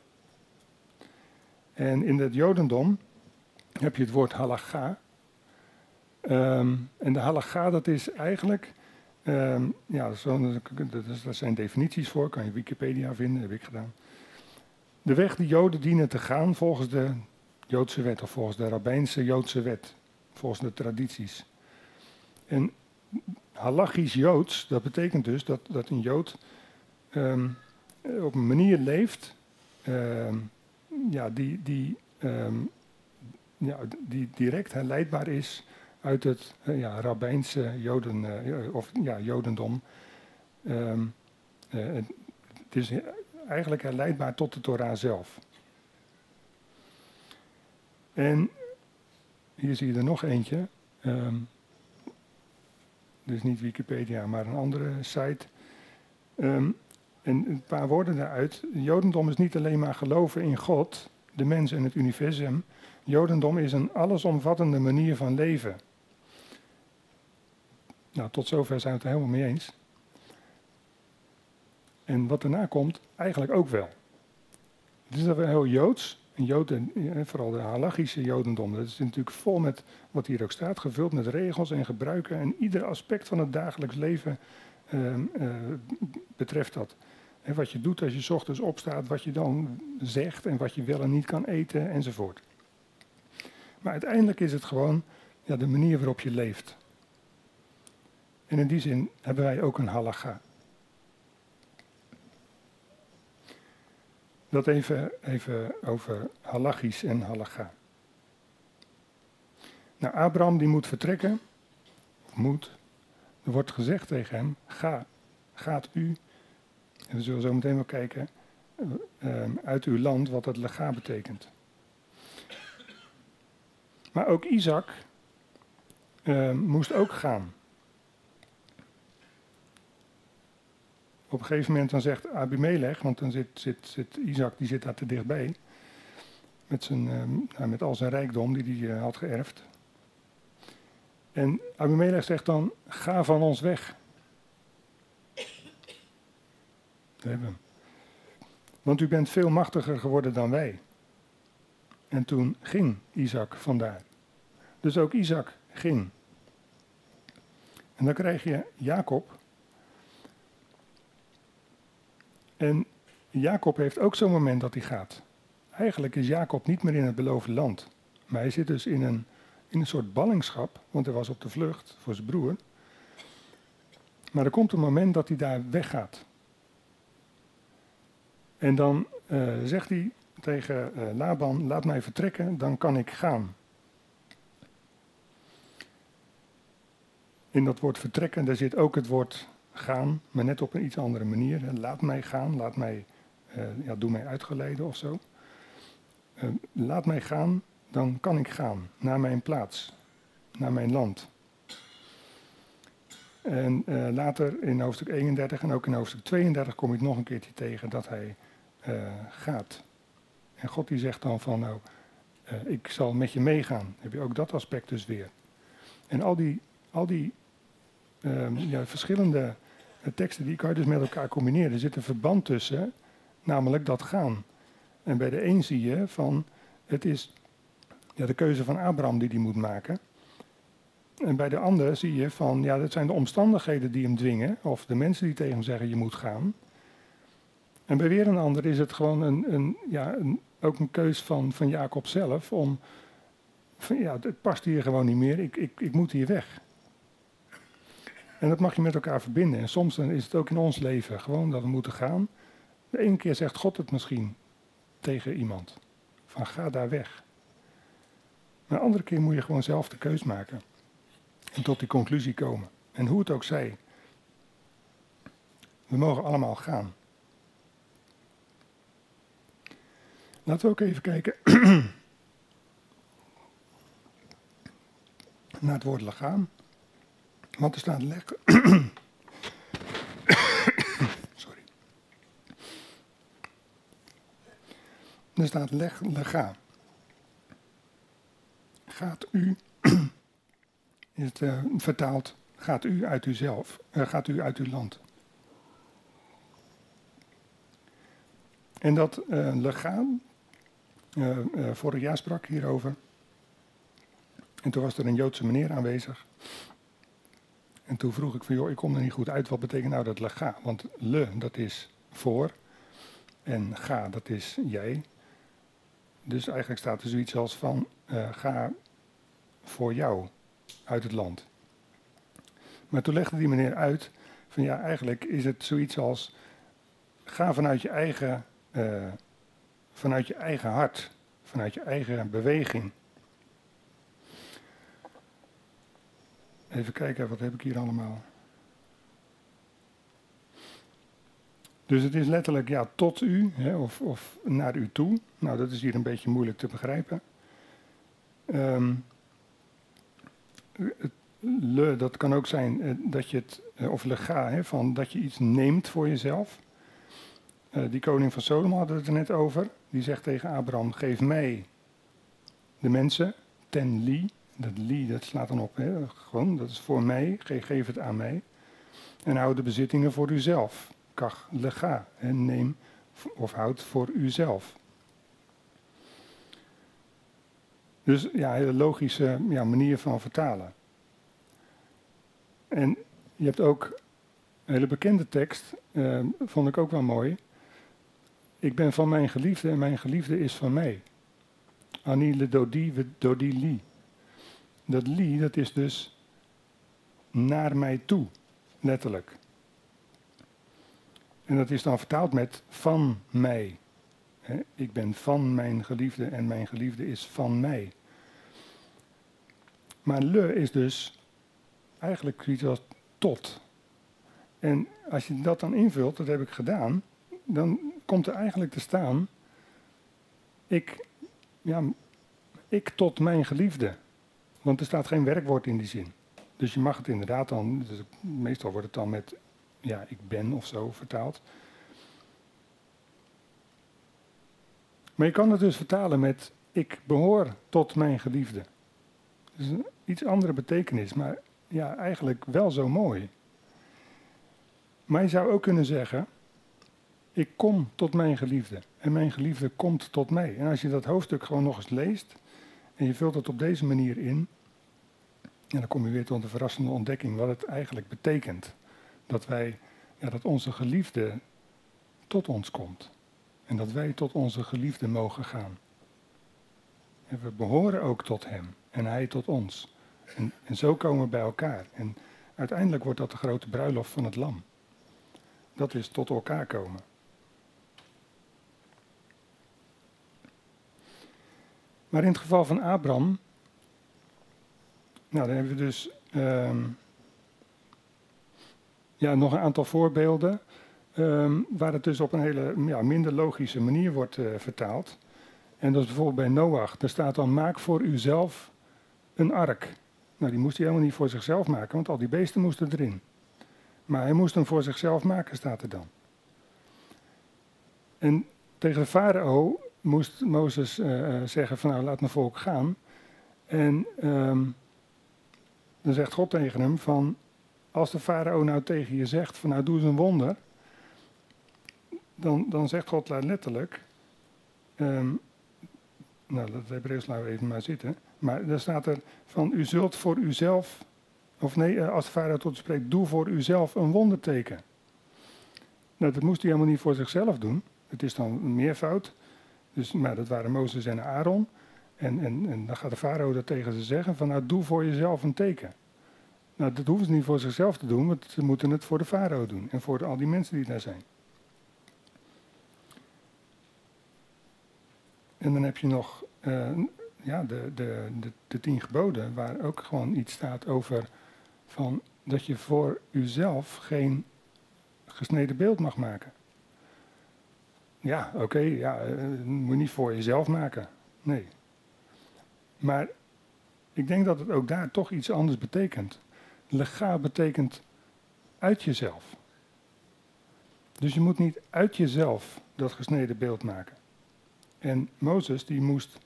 A: En in het Jodendom heb je het woord halacha. Um, en de halacha, dat is eigenlijk, um, ja, zo, daar zijn definities voor, kan je Wikipedia vinden, heb ik gedaan. De weg die Joden dienen te gaan volgens de Joodse wet, of volgens de rabbijnse Joodse wet, volgens de tradities. En halachisch Joods, dat betekent dus dat, dat een Jood um, op een manier leeft, um, ja, die, die, um, ja, die direct herleidbaar is uit het uh, ja, rabbijnse Joden, uh, of, ja, Jodendom. Um, uh, het is eigenlijk herleidbaar tot de Torah zelf. En hier zie je er nog eentje. Um, dus niet Wikipedia, maar een andere site. Um, en een paar woorden daaruit. Jodendom is niet alleen maar geloven in God, de mens en het universum. Jodendom is een allesomvattende manier van leven. Nou, tot zover zijn we het er helemaal mee eens. En wat daarna komt, eigenlijk ook wel. Het is wel heel Joods. En Joden, vooral de halachische Jodendom, dat is natuurlijk vol met, wat hier ook staat, gevuld met regels en gebruiken. En ieder aspect van het dagelijks leven uh, uh, betreft dat. En wat je doet als je 's ochtends opstaat, wat je dan zegt en wat je wel en niet kan eten enzovoort. Maar uiteindelijk is het gewoon ja, de manier waarop je leeft. En in die zin hebben wij ook een halacha. Dat even, even over halachisch en halacha. Nou, Abraham die moet vertrekken, of moet, er wordt gezegd tegen hem, ga, gaat u, en we zullen zo meteen wel kijken, uh, uit uw land, wat dat lega betekent. Maar ook Isaac uh, moest ook gaan. Op een gegeven moment dan zegt Abimelech, want dan zit, zit, zit Isaac, die zit daar te dichtbij, met, zijn, uh, nou, met al zijn rijkdom die hij uh, had geërfd. En Abimelech zegt dan, ga van ons weg. We hebben hem. Want u bent veel machtiger geworden dan wij. En toen ging Isaac vandaar. Dus ook Isaac ging. En dan krijg je Jacob. En Jacob heeft ook zo'n moment dat hij gaat. Eigenlijk is Jacob niet meer in het beloofde land. Maar hij zit dus in een, in een soort ballingschap, want hij was op de vlucht voor zijn broer. Maar er komt een moment dat hij daar weggaat. En dan uh, zegt hij tegen uh, Laban, laat mij vertrekken, dan kan ik gaan. In dat woord vertrekken, daar zit ook het woord gaan, maar net op een iets andere manier. Laat mij gaan, laat mij, uh, ja, doe mij uitgeleiden of zo. Uh, laat mij gaan, dan kan ik gaan naar mijn plaats, naar mijn land. En uh, later in hoofdstuk eenendertig en ook in hoofdstuk tweeëndertig kom je het nog een keertje tegen dat hij uh, gaat. En God die zegt dan van nou, uh, ik zal met je meegaan. Dan heb je ook dat aspect dus weer. En al die, al die uh, ja, verschillende uh, teksten die kan je dus met elkaar combineren. Er zit een verband tussen, namelijk dat gaan. En bij de een zie je van, het is ja, de keuze van Abraham die hij moet maken. En bij de ander zie je van, ja, dat zijn de omstandigheden die hem dwingen, of de mensen die tegen hem zeggen, je moet gaan. En bij weer een ander is het gewoon een, een, ja, een, ook een keus van, van Jacob zelf, om, van, ja, het past hier gewoon niet meer, ik, ik, ik moet hier weg. En dat mag je met elkaar verbinden. En soms dan is het ook in ons leven gewoon dat we moeten gaan. De ene keer zegt God het misschien tegen iemand, van ga daar weg. Maar de andere keer moet je gewoon zelf de keus maken. En tot die conclusie komen. En hoe het ook zij. We mogen allemaal gaan. Laten we ook even kijken naar het woord legaan. Want er staat leg... Sorry. Er staat leg, lega. Gaat u... is het uh, vertaald, gaat u uit uzelf, uh, gaat u uit uw land. En dat uh, legaan, uh, uh, vorig jaar sprak ik hierover. En toen was er een Joodse meneer aanwezig. En toen vroeg ik van, joh, ik kom er niet goed uit, wat betekent nou dat lega? Want le, dat is voor, en ga, dat is jij. Dus eigenlijk staat er zoiets als van, uh, ga voor jou uit het land. Maar toen legde die meneer uit van ja, eigenlijk is het zoiets als ga vanuit je eigen, uh, vanuit je eigen hart, vanuit je eigen beweging. Even kijken, wat heb ik hier allemaal? Dus het is letterlijk ja, tot u, hè, of, of naar u toe. Nou, dat is hier een beetje moeilijk te begrijpen. Um, het, le, dat kan ook zijn uh, dat je het, uh, of lega, hè, van dat je iets neemt voor jezelf. Uh, die koning van Sodom hadden het er net over. Die zegt tegen Abraham, geef mij de mensen, ten li. Dat li, dat slaat dan op, hè, gewoon, dat is voor mij, geef, geef het aan mij. En houd de bezittingen voor uzelf. Kach lega, en neem of houd voor uzelf. Dus ja, een hele logische ja, manier van vertalen. En je hebt ook een hele bekende tekst, uh, vond ik ook wel mooi. Ik ben van mijn geliefde en mijn geliefde is van mij. Ani le dodi we dodi li. Dat li, dat is dus naar mij toe, letterlijk. En dat is dan vertaald met van mij. He, ik ben van mijn geliefde en mijn geliefde is van mij. Maar le is dus eigenlijk iets als tot. En als je dat dan invult, dat heb ik gedaan, dan komt er eigenlijk te staan, ik, ja, ik tot mijn geliefde. Want er staat geen werkwoord in die zin. Dus je mag het inderdaad dan, dus meestal wordt het dan met, ja, ik ben of zo vertaald. Maar je kan het dus vertalen met, ik behoor tot mijn geliefde. Dat is een iets andere betekenis, maar ja, eigenlijk wel zo mooi. Maar je zou ook kunnen zeggen, ik kom tot mijn geliefde en mijn geliefde komt tot mij. En als je dat hoofdstuk gewoon nog eens leest en je vult het op deze manier in, en dan kom je weer tot de verrassende ontdekking wat het eigenlijk betekent. Dat wij, ja, dat onze geliefde tot ons komt. En dat wij tot onze geliefde mogen gaan. En we behoren ook tot hem en hij tot ons. En, en zo komen we bij elkaar. En uiteindelijk wordt dat de grote bruiloft van het lam. Dat is tot elkaar komen. Maar in het geval van Abraham, nou dan hebben we dus um, ja, nog een aantal voorbeelden um, waar het dus op een hele ja, minder logische manier wordt uh, vertaald. En dat is bijvoorbeeld bij Noach. Daar staat dan, maak voor uzelf een ark. Nou, die moest hij helemaal niet voor zichzelf maken, want al die beesten moesten erin. Maar hij moest hem voor zichzelf maken, staat er dan. En tegen de farao moest Mozes uh, zeggen van, nou, laat mijn volk gaan. En um, dan zegt God tegen hem van, als de farao nou tegen je zegt van, nou, doe eens een wonder. Dan, dan zegt God letterlijk, um, nou, dat Hebreeuws laten we even maar zitten. Maar daar staat er van, u zult voor uzelf, of nee, als de farao tot u spreekt, doe voor uzelf een wonderteken. Nou, dat moest hij helemaal niet voor zichzelf doen. Het is dan een meervoud. Dus, maar dat waren Mozes en Aaron. En, en, en dan gaat de farao dat tegen ze zeggen, van nou, doe voor jezelf een teken. Nou, dat hoeven ze niet voor zichzelf te doen, want ze moeten het voor de farao doen. En voor al die mensen die daar zijn. En dan heb je nog uh, ja, de, de, de, de tien geboden, waar ook gewoon iets staat over van dat je voor uzelf geen gesneden beeld mag maken. Ja, oké, okay, ja, uh, moet je niet voor jezelf maken. Nee. Maar ik denk dat het ook daar toch iets anders betekent. Lega betekent uit jezelf. Dus je moet niet uit jezelf dat gesneden beeld maken. En Mozes die moest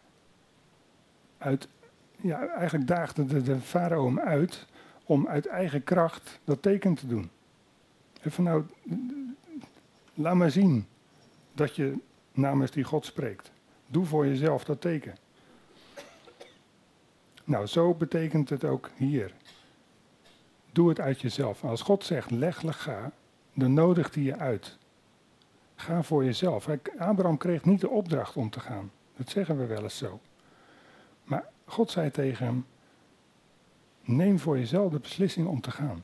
A: uit, ja, eigenlijk daagde de, de farao hem uit om uit eigen kracht dat teken te doen. En van nou, laat maar zien dat je namens die God spreekt. Doe voor jezelf dat teken. Nou, zo betekent het ook hier. Doe het uit jezelf. Als God zegt, leg, lega, dan nodigt hij je uit. Ga voor jezelf. Abraham kreeg niet de opdracht om te gaan. Dat zeggen we wel eens zo. Maar God zei tegen hem, neem voor jezelf de beslissing om te gaan.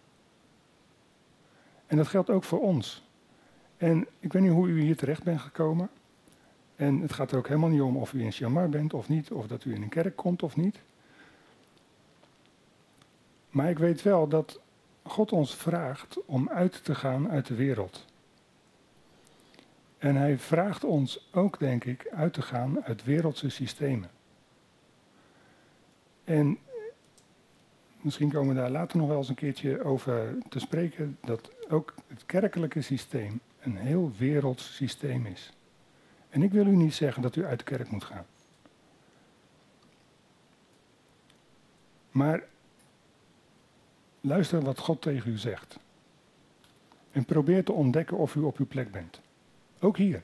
A: En dat geldt ook voor ons. En ik weet niet hoe u hier terecht bent gekomen. En het gaat er ook helemaal niet om of u in Shamar bent of niet, of dat u in een kerk komt of niet. Maar ik weet wel dat God ons vraagt om uit te gaan uit de wereld. En hij vraagt ons ook, denk ik, uit te gaan uit wereldse systemen. En misschien komen we daar later nog wel eens een keertje over te spreken, dat ook het kerkelijke systeem een heel werelds systeem is. En ik wil u niet zeggen dat u uit de kerk moet gaan. Maar luister wat God tegen u zegt. En probeer te ontdekken of u op uw plek bent. Ook hier.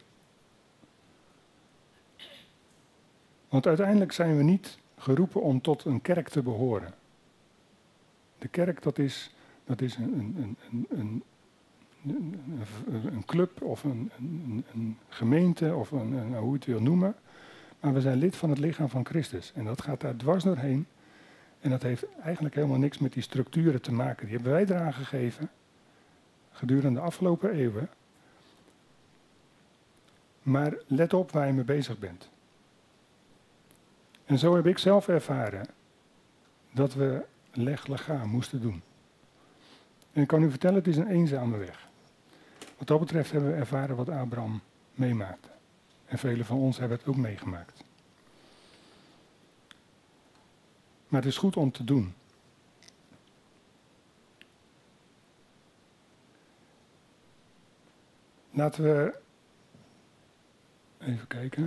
A: Want uiteindelijk zijn we niet geroepen om tot een kerk te behoren. De kerk, dat is, dat is een, een, een, een, een, een club of een, een, een gemeente of een, een, hoe je het wil noemen. Maar we zijn lid van het lichaam van Christus. En dat gaat daar dwars doorheen. En dat heeft eigenlijk helemaal niks met die structuren te maken. Die hebben wij eraan gegeven gedurende de afgelopen eeuwen. Maar let op waar je mee bezig bent. En zo heb ik zelf ervaren dat we leg lega moesten doen. En ik kan u vertellen, het is een eenzame weg. Wat dat betreft hebben we ervaren wat Abraham meemaakte. En velen van ons hebben het ook meegemaakt. Maar het is goed om te doen. Laten we even kijken.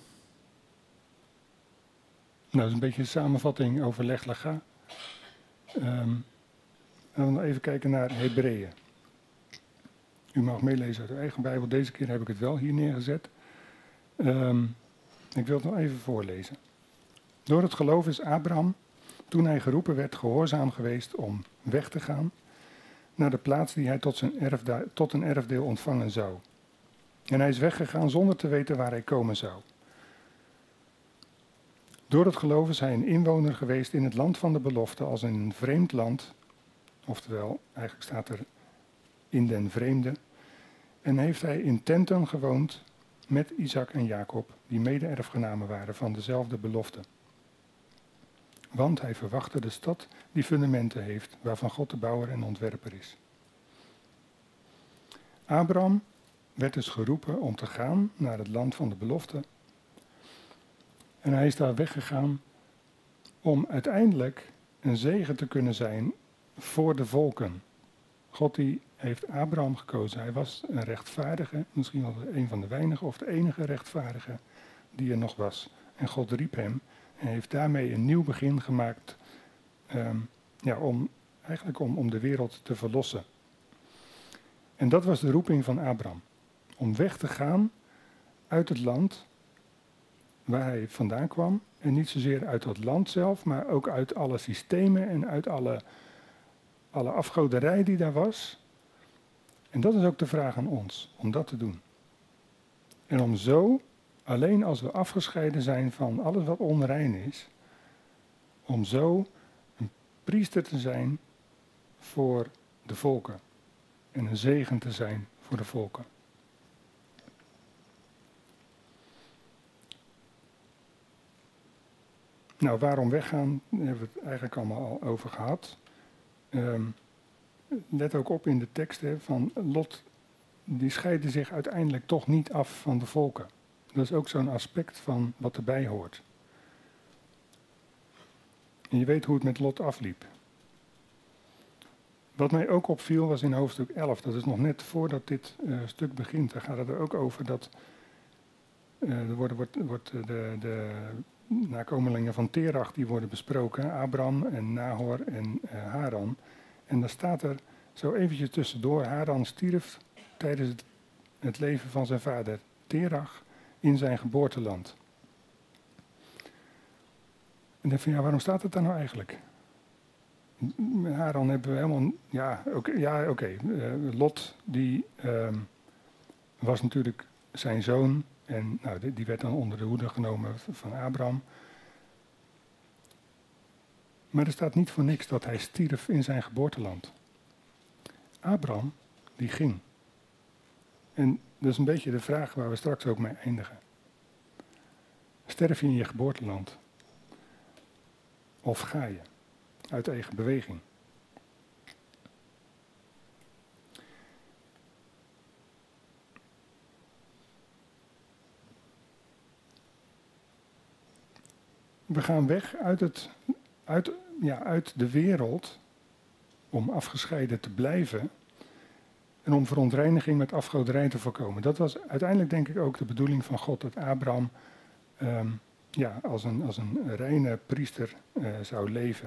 A: Nou, dat is een beetje een samenvatting over leg lega. Um, laten we even kijken naar Hebreeën. U mag meelezen uit uw eigen Bijbel. Deze keer heb ik het wel hier neergezet. Um, ik wil het nog even voorlezen. Door het geloof is Abraham, toen hij geroepen werd, gehoorzaam geweest om weg te gaan naar de plaats die hij tot, zijn erfda- tot een erfdeel ontvangen zou. En hij is weggegaan zonder te weten waar hij komen zou. Door het geloof is hij een inwoner geweest in het land van de belofte als in een vreemd land. Oftewel, eigenlijk staat er in den vreemde. En heeft hij in tenten gewoond met Isaac en Jacob, die mede-erfgenamen waren van dezelfde belofte. Want hij verwachtte de stad die fundamenten heeft, waarvan God de bouwer en ontwerper is. Abraham werd dus geroepen om te gaan naar het land van de belofte. En hij is daar weggegaan om uiteindelijk een zegen te kunnen zijn voor de volken. God die heeft Abraham gekozen. Hij was een rechtvaardige, misschien wel een van de weinigen of de enige rechtvaardige die er nog was. En God riep hem en heeft daarmee een nieuw begin gemaakt, um, ja, om, eigenlijk om, om de wereld te verlossen. En dat was de roeping van Abraham. Om weg te gaan uit het land waar hij vandaan kwam. En niet zozeer uit dat land zelf, maar ook uit alle systemen en uit alle, alle afgoderij die daar was. En dat is ook de vraag aan ons, om dat te doen. En om zo, alleen als we afgescheiden zijn van alles wat onrein is, om zo een priester te zijn voor de volken. En een zegen te zijn voor de volken. Nou, waarom weggaan, daar hebben we het eigenlijk allemaal al over gehad. Um, let ook op in de tekst hè, van Lot, die scheidde zich uiteindelijk toch niet af van de volken. Dat is ook zo'n aspect van wat erbij hoort. En je weet hoe het met Lot afliep. Wat mij ook opviel was in hoofdstuk elf, dat is nog net voordat dit uh, stuk begint. Daar gaat het er ook over dat uh, er wordt, wordt, wordt de, de nakomelingen van Terach die worden besproken. Abram en Nahor en uh, Haran. En daar staat er zo eventjes tussendoor, Haran stierf tijdens het, het leven van zijn vader Terach in zijn geboorteland. En dan denk ik van ja, waarom staat het daar nou eigenlijk? Haran hebben we helemaal, ja oké, okay, ja, okay. uh, Lot die uh, was natuurlijk zijn zoon en nou, die, die werd dan onder de hoede genomen van Abraham. Maar er staat niet voor niks dat hij stierf in zijn geboorteland. Abraham, die ging. En dat is een beetje de vraag waar we straks ook mee eindigen. Sterf je in je geboorteland? Of ga je? Uit eigen beweging. We gaan weg uit, het, uit, ja, uit de wereld om afgescheiden te blijven en om verontreiniging met afgoderij te voorkomen. Dat was uiteindelijk denk ik ook de bedoeling van God, dat Abraham um, ja, als, een, als een reine priester uh, zou leven.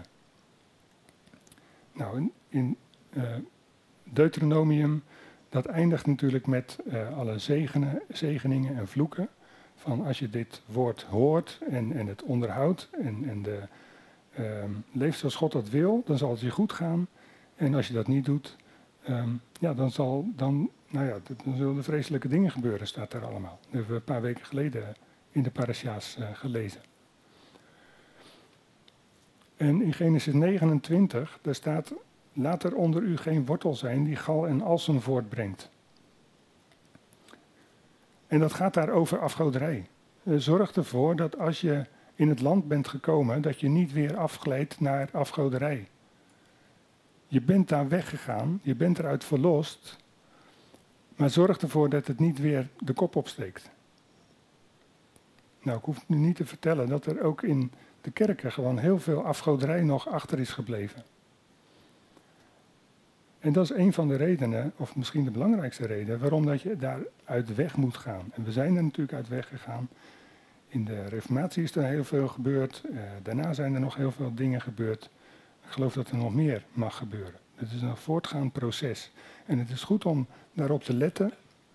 A: Nou, in, in uh, Deuteronomium, dat eindigt natuurlijk met uh, alle zegenen, zegeningen en vloeken. Van als je dit woord hoort en, en het onderhoudt en, en de, uh, leeft zoals God dat wil, dan zal het je goed gaan. En als je dat niet doet, um, ja, dan, zal, dan, nou ja, dan zullen er vreselijke dingen gebeuren, staat daar allemaal. Dat hebben we een paar weken geleden in de parasha's uh, gelezen. En in Genesis negenentwintig, daar staat, laat er onder u geen wortel zijn die gal en alsem voortbrengt. En dat gaat daar over afgoderij. Zorg ervoor dat als je in het land bent gekomen, dat je niet weer afglijdt naar afgoderij. Je bent daar weggegaan, je bent eruit verlost, maar zorg ervoor dat het niet weer de kop opsteekt. Nou, ik hoef nu niet te vertellen dat er ook in de kerken gewoon heel veel afgoderij nog achter is gebleven. En dat is een van de redenen, of misschien de belangrijkste reden, waarom dat je daar uit weg moet gaan. En we zijn er natuurlijk uit weg gegaan. In de Reformatie is er heel veel gebeurd. Uh, daarna zijn er nog heel veel dingen gebeurd. Ik geloof dat er nog meer mag gebeuren. Het is een voortgaand proces. En het is goed om daarop te letten.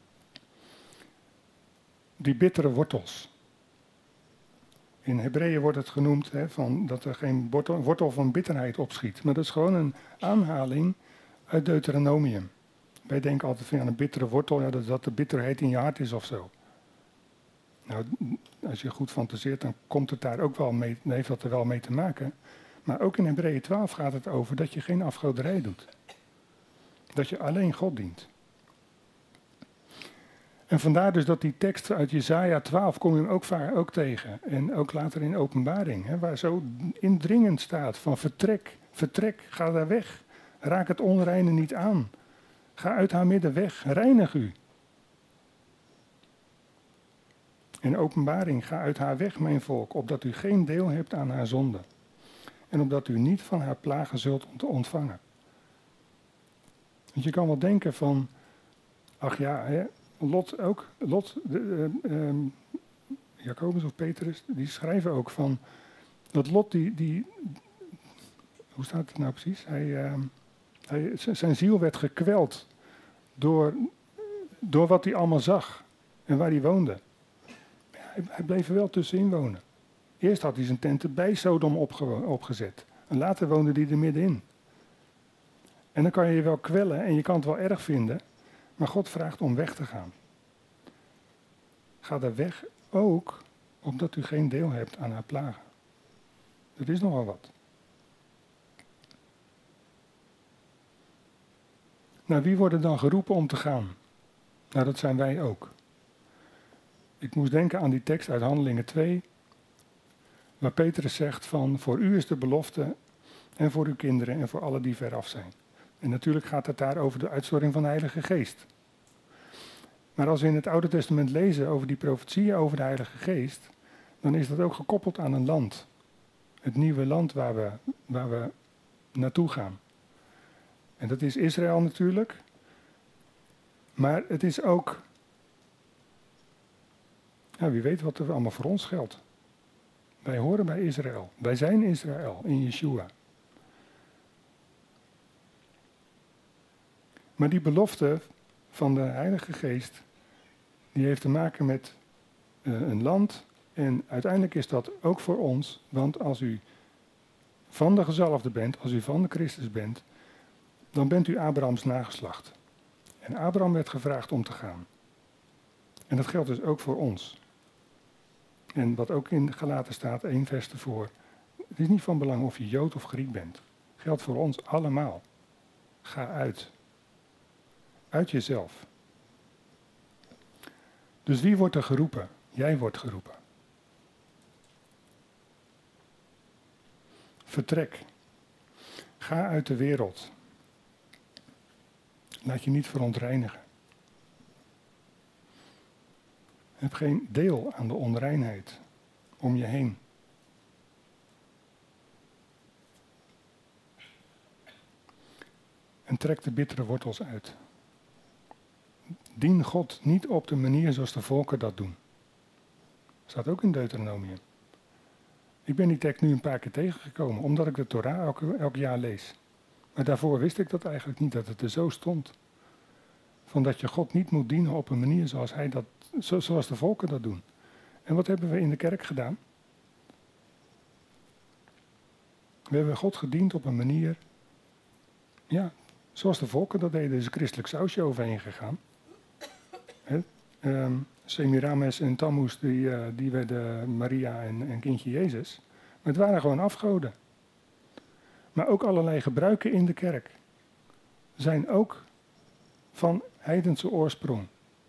A: Die bittere wortels. In Hebreeën wordt het genoemd hè, van dat er geen wortel, wortel van bitterheid opschiet. Maar dat is gewoon een aanhaling uit Deuteronomium. Wij denken altijd van ja, een bittere wortel, ja, dat, dat de bitterheid in je hart is of zo. Nou, als je goed fantaseert, dan komt het daar ook wel mee, dan heeft dat er wel mee te maken. Maar ook in Hebreeën twaalf gaat het over dat je geen afgoderij doet. Dat je alleen God dient. En vandaar dus dat die tekst uit Jesaja twaalf, kom je hem ook vaak ook tegen. En ook later in Openbaring, hè, waar zo indringend staat van vertrek, vertrek, ga daar weg. Raak het onreine niet aan. Ga uit haar midden weg, reinig u. In Openbaring, ga uit haar weg, mijn volk, opdat u geen deel hebt aan haar zonde. En opdat u niet van haar plagen zult ontvangen. Want je kan wel denken van, ach ja, hè, Lot ook, Lot, de, uh, um, Jacobus of Petrus, die schrijven ook van, dat Lot die, die hoe staat het nou precies? Hij, uh, hij, zijn ziel werd gekweld door, door wat hij allemaal zag en waar hij woonde. Hij, hij bleef er wel tussenin wonen. Eerst had hij zijn tenten bij Sodom opge, opgezet en later woonde hij er middenin. En dan kan je je wel kwellen en je kan het wel erg vinden, maar God vraagt om weg te gaan. Ga daar weg ook omdat u geen deel hebt aan haar plagen. Dat is nogal wat. Nou, wie worden dan geroepen om te gaan? Nou, dat zijn wij ook. Ik moest denken aan die tekst uit Handelingen twee, waar Petrus zegt van, voor u is de belofte en voor uw kinderen en voor alle die veraf zijn. En natuurlijk gaat het daar over de uitstorting van de Heilige Geest. Maar als we in het Oude Testament lezen over die profetieën over de Heilige Geest, dan is dat ook gekoppeld aan een land. Het nieuwe land waar we, waar we naartoe gaan. En dat is Israël natuurlijk. Maar het is ook, nou, wie weet wat er allemaal voor ons geldt. Wij horen bij Israël. Wij zijn Israël in Yeshua. Maar die belofte van de Heilige Geest, die heeft te maken met uh, een land. En uiteindelijk is dat ook voor ons. Want als u van de gezalfde bent, als u van de Christus bent, dan bent u Abrahams nageslacht. En Abraham werd gevraagd om te gaan. En dat geldt dus ook voor ons. En wat ook in Galaten staat, één vers ervoor. Het is niet van belang of je Jood of Griek bent. Geldt voor ons allemaal. Ga uit. Uit jezelf. Dus wie wordt er geroepen? Jij wordt geroepen. Vertrek. Ga uit de wereld. Laat je niet verontreinigen. Heb geen deel aan de onreinheid om je heen. En trek de bittere wortels uit. Dien God niet op de manier zoals de volken dat doen. Staat ook in Deuteronomium. Ik ben die tekst nu een paar keer tegengekomen, omdat ik de Torah elk, elk jaar lees. Maar daarvoor wist ik dat eigenlijk niet, dat het er zo stond. Van dat je God niet moet dienen op een manier zoals, hij dat, zoals de volken dat doen. En wat hebben we in de kerk gedaan? We hebben God gediend op een manier, ja, zoals de volken dat deden. Er is een christelijk sausje overheen gegaan. He, um, Semiramis en Tammuz, die, uh, die werden Maria en, en kindje Jezus. Maar het waren gewoon afgoden. Maar ook allerlei gebruiken in de kerk zijn ook van heidense oorsprong.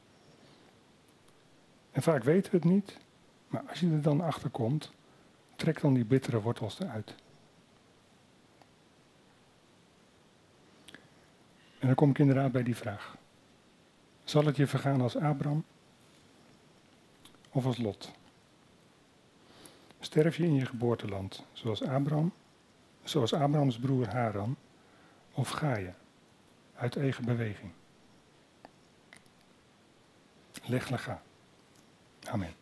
A: En vaak weten we het niet, maar als je er dan achter komt, trek dan die bittere wortels eruit. En dan kom ik inderdaad bij die vraag. Zal het je vergaan als Abraham of als Lot? Sterf je in je geboorteland, zoals Abraham, zoals Abrahams broer Haran, of ga je uit eigen beweging? Leg ga. Amen.